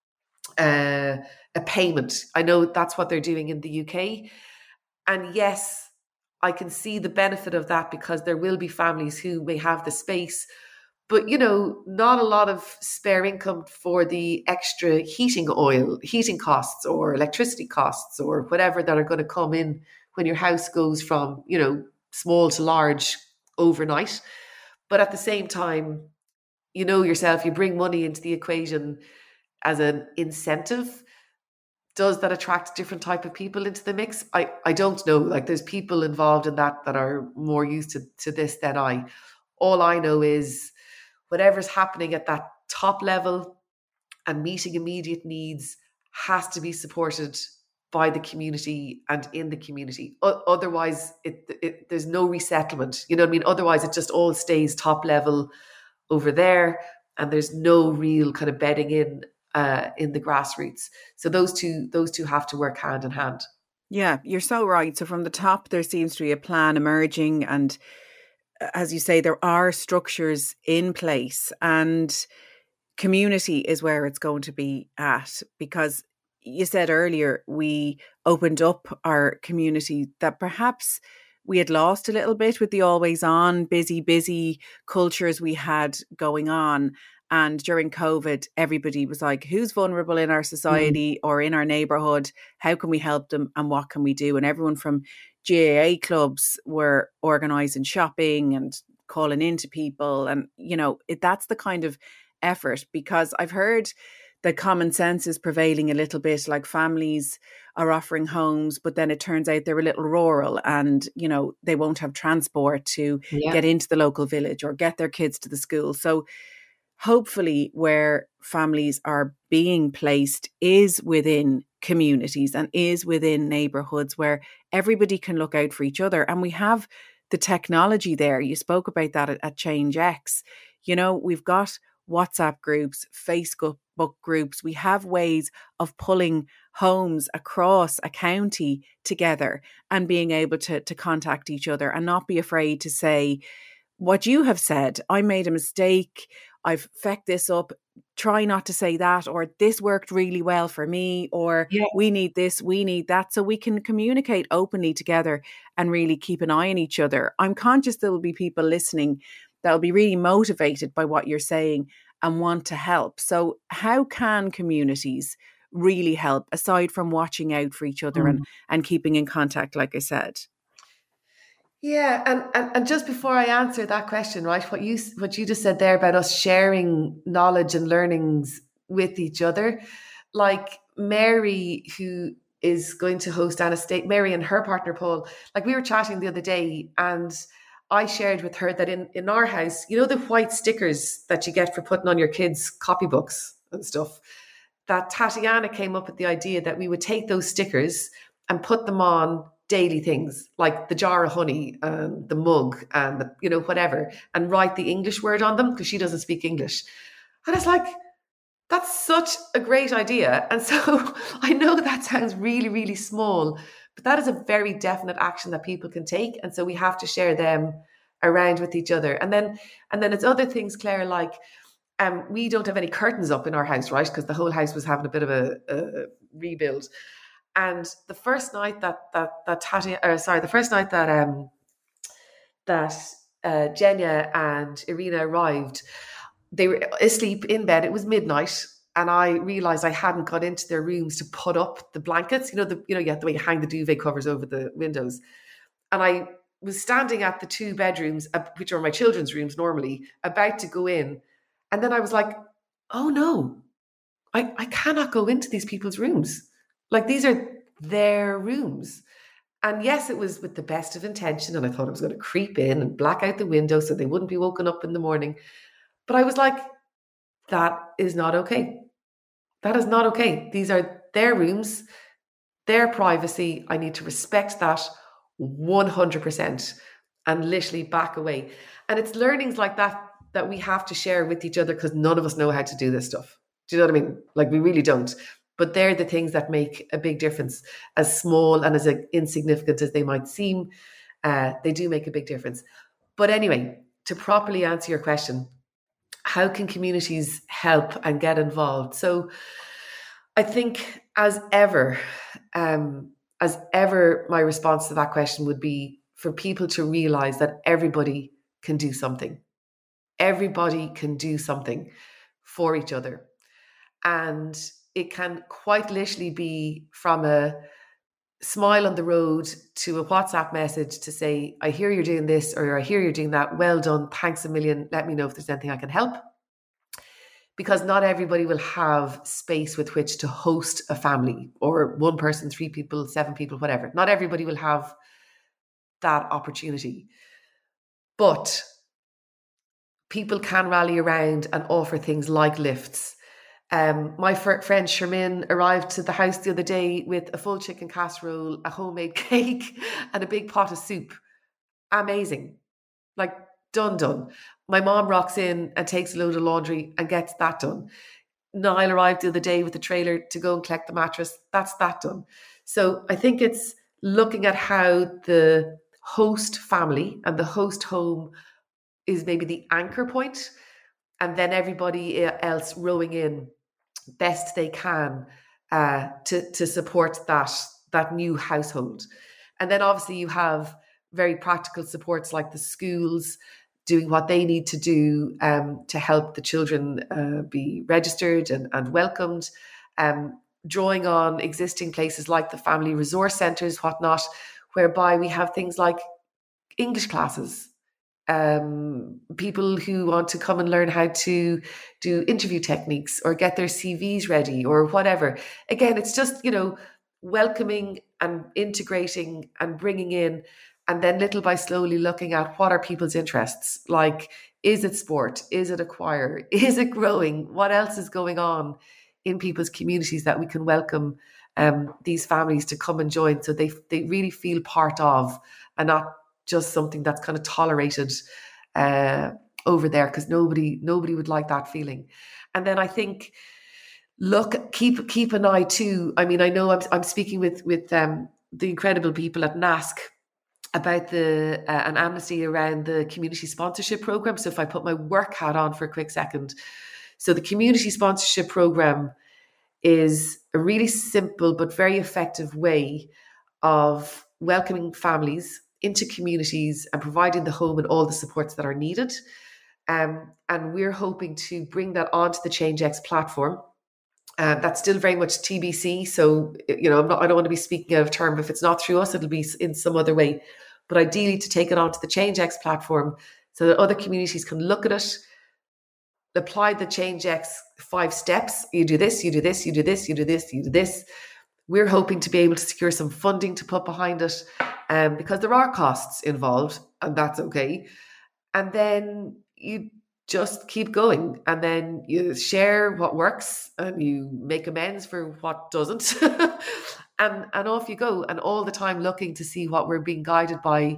a payment. I know that's what they're doing in the UK. And yes, I can see the benefit of that because there will be families who may have the space, but not a lot of spare income for the extra heating costs or electricity costs or whatever that are going to come in when your house goes from, small to large overnight. But at the same time, yourself, you bring money into the equation as an incentive. Does that attract different type of people into the mix? I don't know. There's people involved in that are more used to this than I. All I know is whatever's happening at that top level and meeting immediate needs has to be supported by the community and in the community. Otherwise, there's no resettlement. You know what I mean? Otherwise, it just all stays top level over there, and there's no real kind of bedding in the grassroots. So those two have to work hand in hand. Yeah, you're so right. So from the top, there seems to be a plan emerging, and as you say, there are structures in place, and community is where it's going to be at, because you said earlier, we opened up our community, that perhaps we had lost a little bit with the always on, busy cultures we had going on. And during COVID, everybody was like, who's vulnerable in our society or in our neighborhood? How can we help them? And what can we do? And everyone from GAA clubs were organising shopping and calling into people. And, that's the kind of effort, because I've heard that common sense is prevailing a little bit, like families are offering homes, but then it turns out they're a little rural and, they won't have transport to get into the local village or get their kids to the school. So hopefully where families are being placed is within communities and is within neighborhoods where everybody can look out for each other. And we have the technology there. You spoke about that at ChangeX. We've got WhatsApp groups, Facebook groups. We have ways of pulling homes across a county together and being able to contact each other and not be afraid to say what you have said. I made a mistake. I've fecked this up. Try not to say that, or this worked really well for me, or we need this, we need that. So we can communicate openly together and really keep an eye on each other. I'm conscious there will be people listening that will be really motivated by what you're saying and want to help. So how can communities really help, aside from watching out for each other and keeping in contact, like I said? Yeah, and just before I answer that question, right, what you just said there about us sharing knowledge and learnings with each other, like Mary, who is going to host Anastasia, Mary and her partner Paul, like we were chatting the other day, and I shared with her that in our house, the white stickers that you get for putting on your kids' copybooks and stuff, that Tatiana came up with the idea that we would take those stickers and put them on daily things like the jar of honey and the mug and whatever, and write the English word on them because she doesn't speak English. And it's like, that's such a great idea. And so I know that sounds really, really small, but that is a very definite action that people can take. And so we have to share them around with each other. And then it's other things, Claire, like we don't have any curtains up in our house, right? Because the whole house was having a bit of a rebuild. And the first night that Jenya and Irina arrived, they were asleep in bed. It was midnight, and I realized I hadn't got into their rooms to put up the blankets. You have the way you hang the duvet covers over the windows. And I was standing at the two bedrooms, which are my children's rooms normally, about to go in. And then I was like, oh no, I cannot go into these people's rooms. Like, these are their rooms. And yes, it was with the best of intention. And I thought I was going to creep in and black out the window so they wouldn't be woken up in the morning. But I was like, that is not okay. That is not okay. These are their rooms, their privacy. I need to respect that 100% and literally back away. And it's learnings like that we have to share with each other, because none of us know how to do this stuff. Do you know what I mean? Like, we really don't. But they're the things that make a big difference. As small and as insignificant as they might seem, they do make a big difference. But anyway, to properly answer your question, how can communities help and get involved? So I think as ever, my response to that question would be for people to realize that everybody can do something. Everybody can do something for each other. And it can quite literally be from a smile on the road to a WhatsApp message to say, I hear you're doing this, or I hear you're doing that. Well done. Thanks a million. Let me know if there's anything I can help. Because not everybody will have space with which to host a family, or one person, 3 people, 7 people, whatever. Not everybody will have that opportunity. But people can rally around and offer things like lifts. My friend Shermin arrived to the house the other day with a full chicken casserole, a homemade cake, and a big pot of soup. Amazing. Like, done. My mom rocks in and takes a load of laundry and gets that done. Niall arrived the other day with a trailer to go and collect the mattress. That's that done. So I think it's looking at how the host family and the host home is maybe the anchor point, and then everybody else rowing in best they can to support that new household. And then obviously you have very practical supports like the schools doing what they need to do to help the children be registered and welcomed, drawing on existing places like the family resource centres, whatnot, whereby we have things like English classes, people who want to come and learn how to do interview techniques or get their CVs ready or whatever. Again, it's just, welcoming and integrating and bringing in, and then little by slowly looking at what are people's interests. Like, is it sport? Is it a choir? Is it growing? What else is going on in people's communities that we can welcome these families to come and join, so they really feel part of, and not just something that's kind of tolerated over there, because nobody would like that feeling. And then I think, look, keep an eye too. I mean, I know I'm speaking with the incredible people at NASC about an amnesty around the community sponsorship program. So if I put my work hat on for a quick second, so the community sponsorship program is a really simple but very effective way of welcoming families into communities and providing the home and all the supports that are needed. And we're hoping to bring that onto the ChangeX platform. That's still very much TBC. So, I don't want to be speaking out of turn, but if it's not through us, it'll be in some other way. But ideally to take it onto the ChangeX platform so that other communities can look at it, apply the ChangeX 5 steps. You do this, you do this, you do this, you do this, you do this. We're hoping to be able to secure some funding to put behind it, because there are costs involved, and that's okay. And then you just keep going, and then you share what works and you make amends for what doesn't. and off you go. And all the time looking to see what we're being guided by,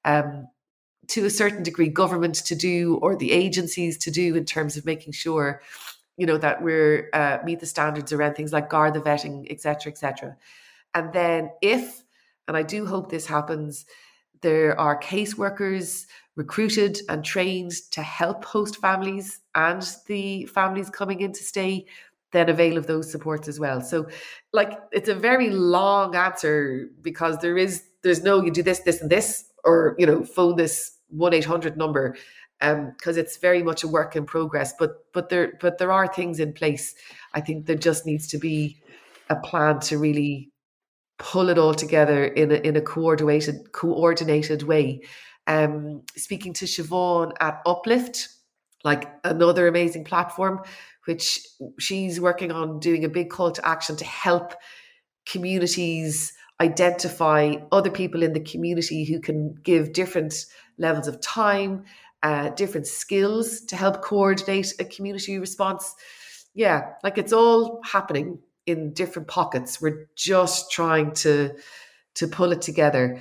to a certain degree, government to do, or the agencies to do, in terms of making sure that we're meet the standards around things like Garda vetting, etc., etc. And then and I do hope this happens, there are caseworkers recruited and trained to help host families and the families coming in to stay, then avail of those supports as well. So, it's a very long answer, because there's no, you do this, this, and this, or phone this 1-800 number. Because it's very much a work in progress, but there are things in place. I think there just needs to be a plan to really pull it all together in a coordinated way. Speaking to Siobhan at Uplift, another amazing platform, which she's working on doing a big call to action to help communities identify other people in the community who can give different levels of time, different skills to help coordinate a community response. Yeah, it's all happening in different pockets. We're just trying to pull it together.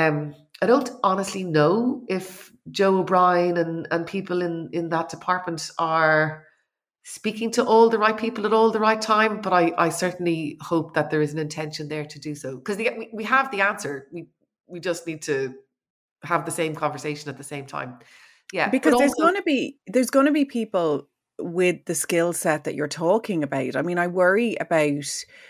I don't honestly know if Joe O'Brien and people in that department are speaking to all the right people at all the right time, but I certainly hope that there is an intention there to do so, because we have the answer. We just need to have the same conversation at the same time. Yeah, because there's going to be people with the skill set that you're talking about. I mean, I worry about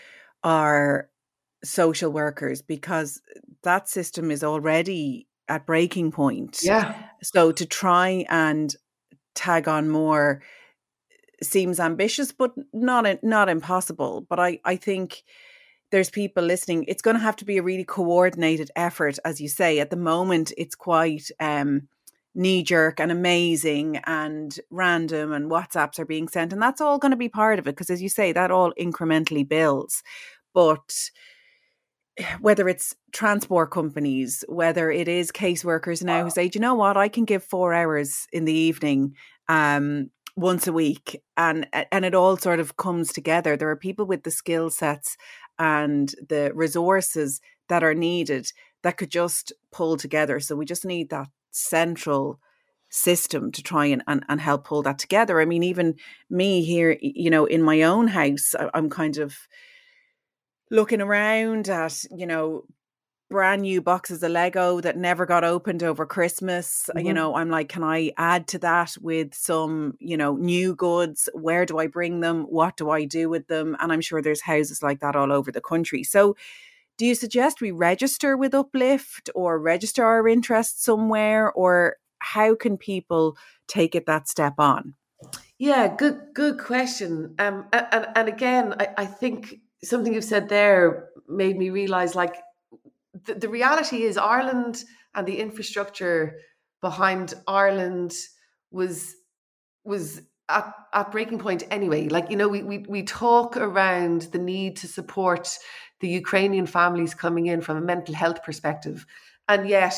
our social workers, because that system is already at breaking point. Yeah. So to try and tag on more seems ambitious, but not impossible. But I think there's people listening. It's going to have to be a really coordinated effort, as you say. At the moment, it's quite knee-jerk and amazing and random, and WhatsApps are being sent, and that's all going to be part of it, because, as you say, that all incrementally builds. But whether it's transport companies, whether it is caseworkers now who say, do you know what, I can give 4 hours in the evening once a week, and it all sort of comes together. There are people with the skill sets and the resources that are needed that could just pull together. So we just need that central system to try and help pull that together. I mean, even me here, in my own house, I'm kind of looking around at, brand new boxes of Lego that never got opened over Christmas. You know, I'm like, can I add to that with some, you know, new goods? Where do I bring them? What do I do with them? And I'm sure there's houses like that all over the country. So do you suggest we register with Uplift or register our interest somewhere, or how can people take it that step on? Yeah, good question. And again, I think something you've said there made me realise, like, the reality is Ireland and the infrastructure behind Ireland was at breaking point anyway. Like, you know, we talk around the need to support the Ukrainian families coming in from a mental health perspective, and yet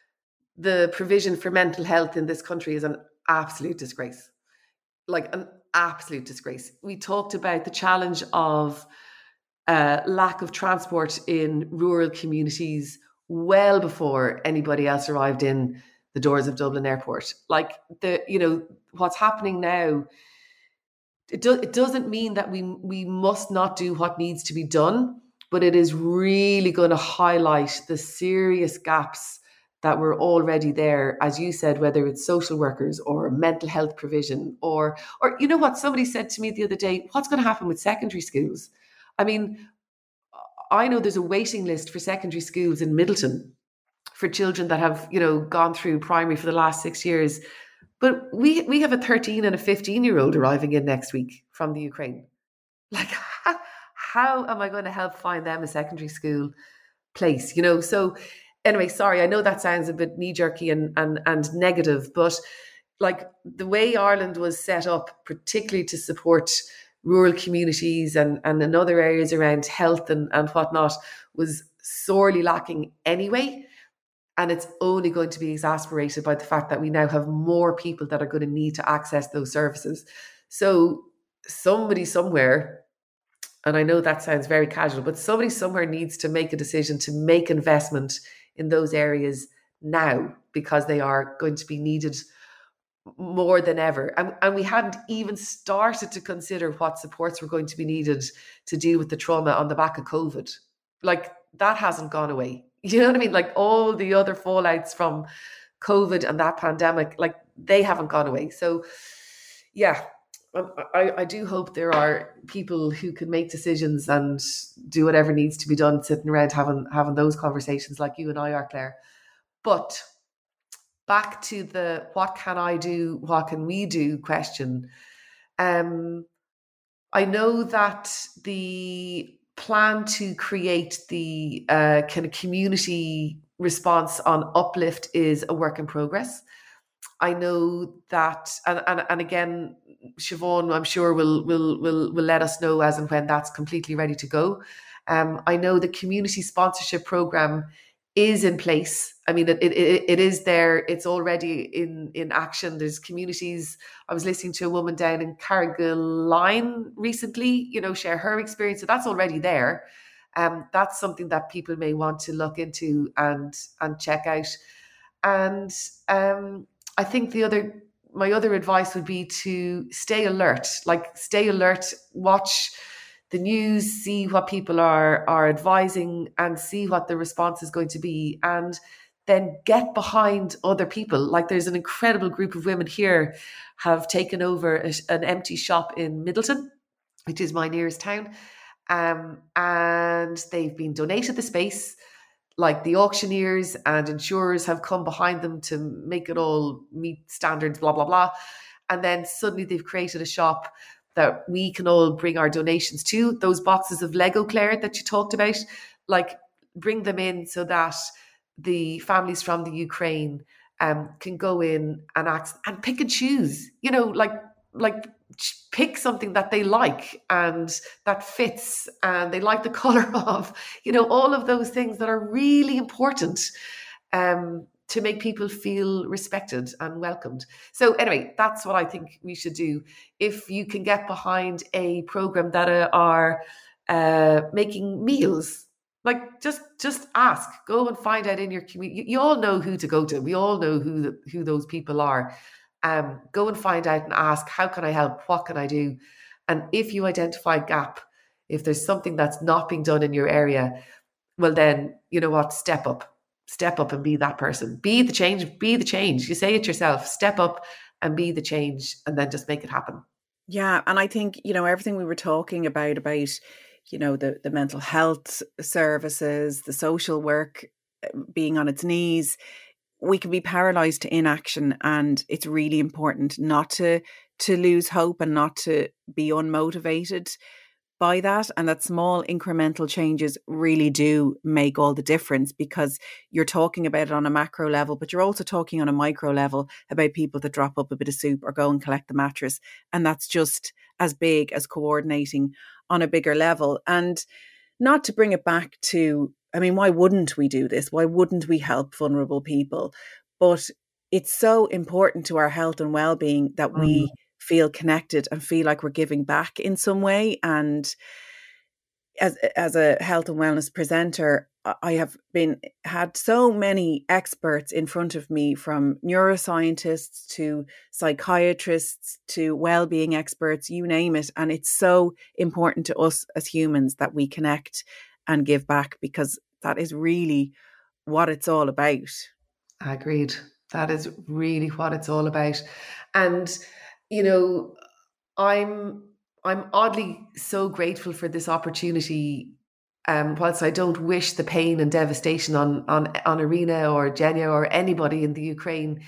the provision for mental health in this country is an absolute disgrace. Like, an absolute disgrace. We talked about the challenge of lack of transport in rural communities well before anybody else arrived in the doors of Dublin Airport. Like, what's happening now, it doesn't mean that we must not do what needs to be done, but it is really going to highlight the serious gaps that were already there, as you said, whether it's social workers or mental health provision, or you know what, somebody said to me the other day, what's going to happen with secondary schools? I mean, I know there's a waiting list for secondary schools in Middleton for children that have, you know, gone through primary for the last 6 years. But we have a 13 and a 15-year-old arriving in next week from the Ukraine. Like, how am I going to help find them a secondary school place? You know, so anyway, sorry, I know that sounds a bit knee-jerky and negative, but like, the way Ireland was set up, particularly to support rural communities and in other areas around health and whatnot, was sorely lacking anyway. And it's only going to be exasperated by the fact that we now have more people that are going to need to access those services. So somebody somewhere, and I know that sounds very casual, but somebody somewhere needs to make a decision to make investment in those areas now, because they are going to be needed more than ever. And we hadn't even started to consider what supports were going to be needed to deal with the trauma on the back of COVID. Like, that hasn't gone away. You know what I mean? Like, all the other fallouts from COVID and that pandemic, like, they haven't gone away. So yeah, I do hope there are people who can make decisions and do whatever needs to be done, sitting around having those conversations like you and I are, Claire. But back to the what can I do, what can we do question. I know that the plan to create the kind of community response on Uplift is a work in progress. I know that, and again, Siobhan, I'm sure will let us know as and when that's completely ready to go. I know the community sponsorship program is in place. I mean, it is there. It's already in action. There's communities. I was listening to a woman down in Carrigaline recently, you know, share her experience. So that's already there. That's something that people may want to look into and check out. And I think my other advice would be to stay alert. Like, stay alert, watch the news, see what people are advising, and see what the response is going to be, and then get behind other people. Like, there's an incredible group of women here have taken over an empty shop in Middleton, which is my nearest town, and they've been donated the space. Like, the auctioneers and insurers have come behind them to make it all meet standards, blah, blah, blah. And then suddenly they've created a shop that we can all bring our donations to. Those boxes of Lego, Claire, that you talked about, like, bring them in so that the families from the Ukraine can go in and pick and choose, you know, like pick something that they like and that fits and they like the color of, you know, all of those things that are really important to make people feel respected and welcomed. So anyway, that's what I think we should do. If you can get behind a program that are making meals, like, just ask, go and find out in your community. You all know who to go to. We all know who those people are. Go and find out and ask, how can I help? What can I do? And if you identify a gap, if there's something that's not being done in your area, well then, you know what, step up and be that person. Be the change. You say it yourself, step up and be the change, and then just make it happen. Yeah. And I think, everything we were talking about, the mental health services, the social work being on its knees, we can be paralyzed to inaction. And it's really important not to lose hope and not to be unmotivated by that, and that small incremental changes really do make all the difference, because you're talking about it on a macro level, but you're also talking on a micro level about people that drop up a bit of soup or go and collect the mattress. And that's just as big as coordinating on a bigger level. And not to bring it back to, why wouldn't we do this? Why wouldn't we help vulnerable people? But it's so important to our health and well-being that we feel connected and feel like we're giving back in some way. And as a health and wellness presenter, I have had so many experts in front of me, from neuroscientists to psychiatrists to well-being experts, you name it. And it's so important to us as humans that we connect and give back, because that is really what it's all about. Agreed. That is really what it's all about. And I'm oddly so grateful for this opportunity. Whilst I don't wish the pain and devastation on Irina or Genya or anybody in the Ukraine,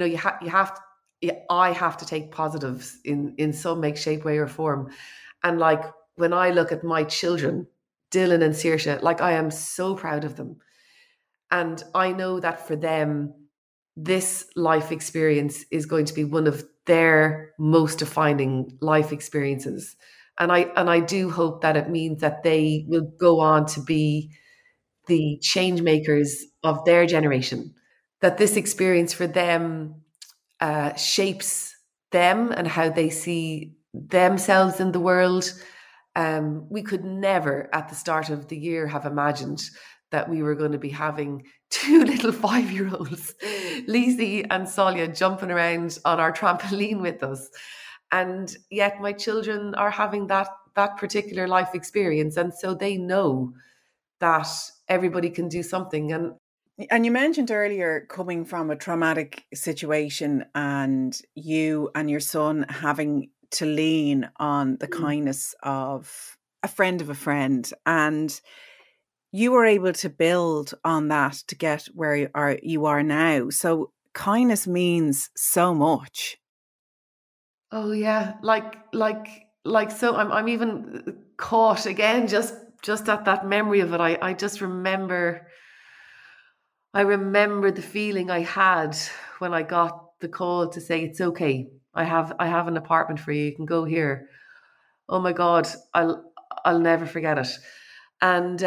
I have to take positives in some make, shape, way or form. And like, when I look at my children, Dylan and Saoirse, like, I am so proud of them. And I know that for them, this life experience is going to be one of their most defining life experiences. And I do hope that it means that they will go on to be the change makers of their generation, that this experience for them shapes them and how they see themselves in the world. We could never at the start of the year have imagined that we were going to be having two little 5-year-olds, Lizzie and Solia, jumping around on our trampoline with us. And yet my children are having that particular life experience. And so they know that everybody can do something. And you mentioned earlier coming from a traumatic situation, and you and your son having to lean on the kindness of a friend. And you were able to build on that to get where you are now. So kindness means so much. Oh yeah, like so. I'm even caught again just at that memory of it. I just remember. I remember the feeling I had when I got the call to say, it's okay. I have an apartment for you. You can go here. Oh my God, I'll never forget it. And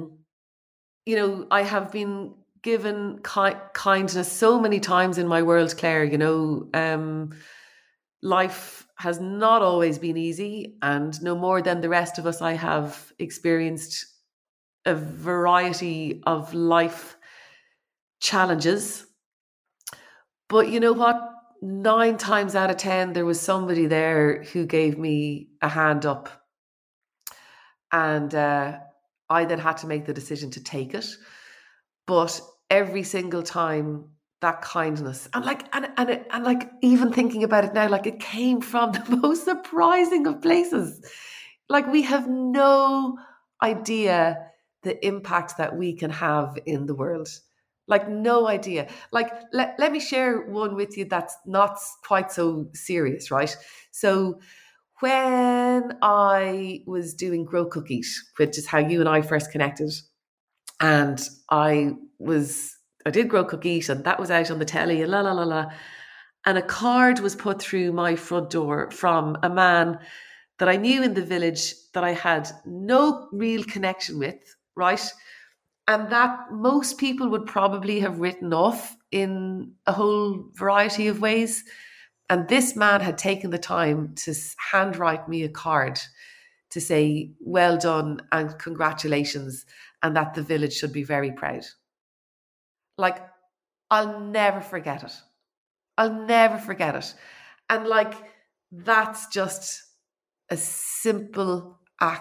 I have been given kindness so many times in my world, Claire. Life has not always been easy, and no more than the rest of us, I have experienced a variety of life challenges. But you know what? 9 times out of 10, there was somebody there who gave me a hand up. And I then had to make the decision to take it. But every single time, that kindness, and like even thinking about it now, like, it came from the most surprising of places. Like, we have no idea the impact that we can have in the world. Like, no idea. Like, let me share one with you that's not quite so serious, right? So when I was doing Grow Cook Eat, which is how you and I first connected, and I did Grow Cook Eat, and that was out on the telly, and and a card was put through my front door from a man that I knew in the village that I had no real connection with, right? And that most people would probably have written off in a whole variety of ways. And this man had taken the time to handwrite me a card to say, well done and congratulations, and that the village should be very proud. Like, I'll never forget it. I'll never forget it. And like, that's just a simple act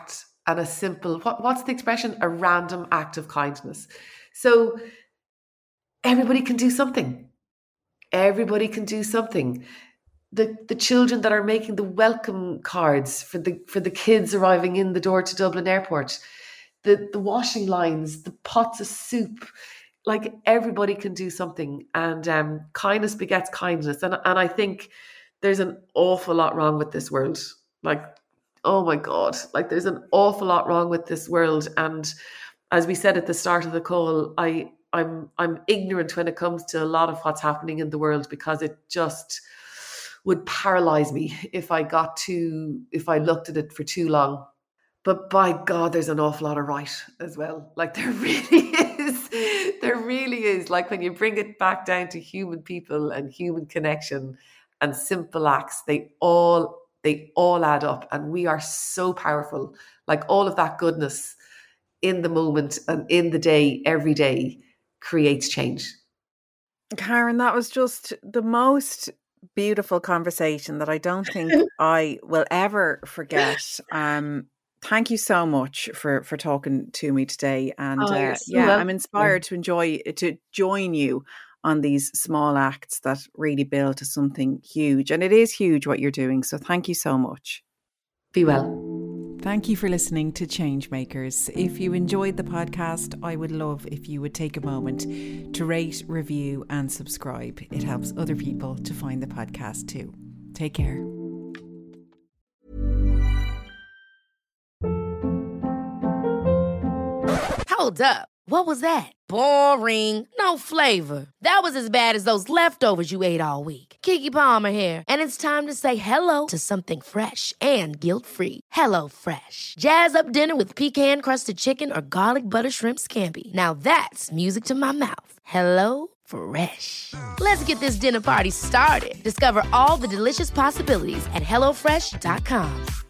and a simple, what's the expression? A random act of kindness. So everybody can do something. Everybody can do something. The children that are making the welcome cards for the kids arriving in the door to Dublin Airport, the washing lines, the pots of soup, like everybody can do something. And kindness begets kindness. And I think there's an awful lot wrong with this world. Like, oh my God, like there's an awful lot wrong with this world. And as we said at the start of the call, I'm ignorant when it comes to a lot of what's happening in the world, because it just would paralyze me if I looked at it for too long. But by God, there's an awful lot of right as well. Like there really is. There really is. Like when you bring it back down to human people and human connection and simple acts, they all add up, and we are so powerful. Like all of that goodness in the moment and in the day, every day, creates change. Karen, that was just the most beautiful conversation that I don't think I will ever forget. Thank you so much for talking to me today. And I'm inspired to join you on these small acts that really build to something huge. And it is huge what you're doing. So thank you so much. Be well. Thank you for listening to Changemakers. If you enjoyed the podcast, I would love if you would take a moment to rate, review and subscribe. It helps other people to find the podcast too. Take care. Hold up. What was that? Boring. No flavor. That was as bad as those leftovers you ate all week. Keke Palmer here. And it's time to say hello to something fresh and guilt-free. Hello Fresh. Jazz up dinner with pecan-crusted chicken or garlic butter shrimp scampi. Now that's music to my mouth. Hello Fresh. Let's get this dinner party started. Discover all the delicious possibilities at HelloFresh.com.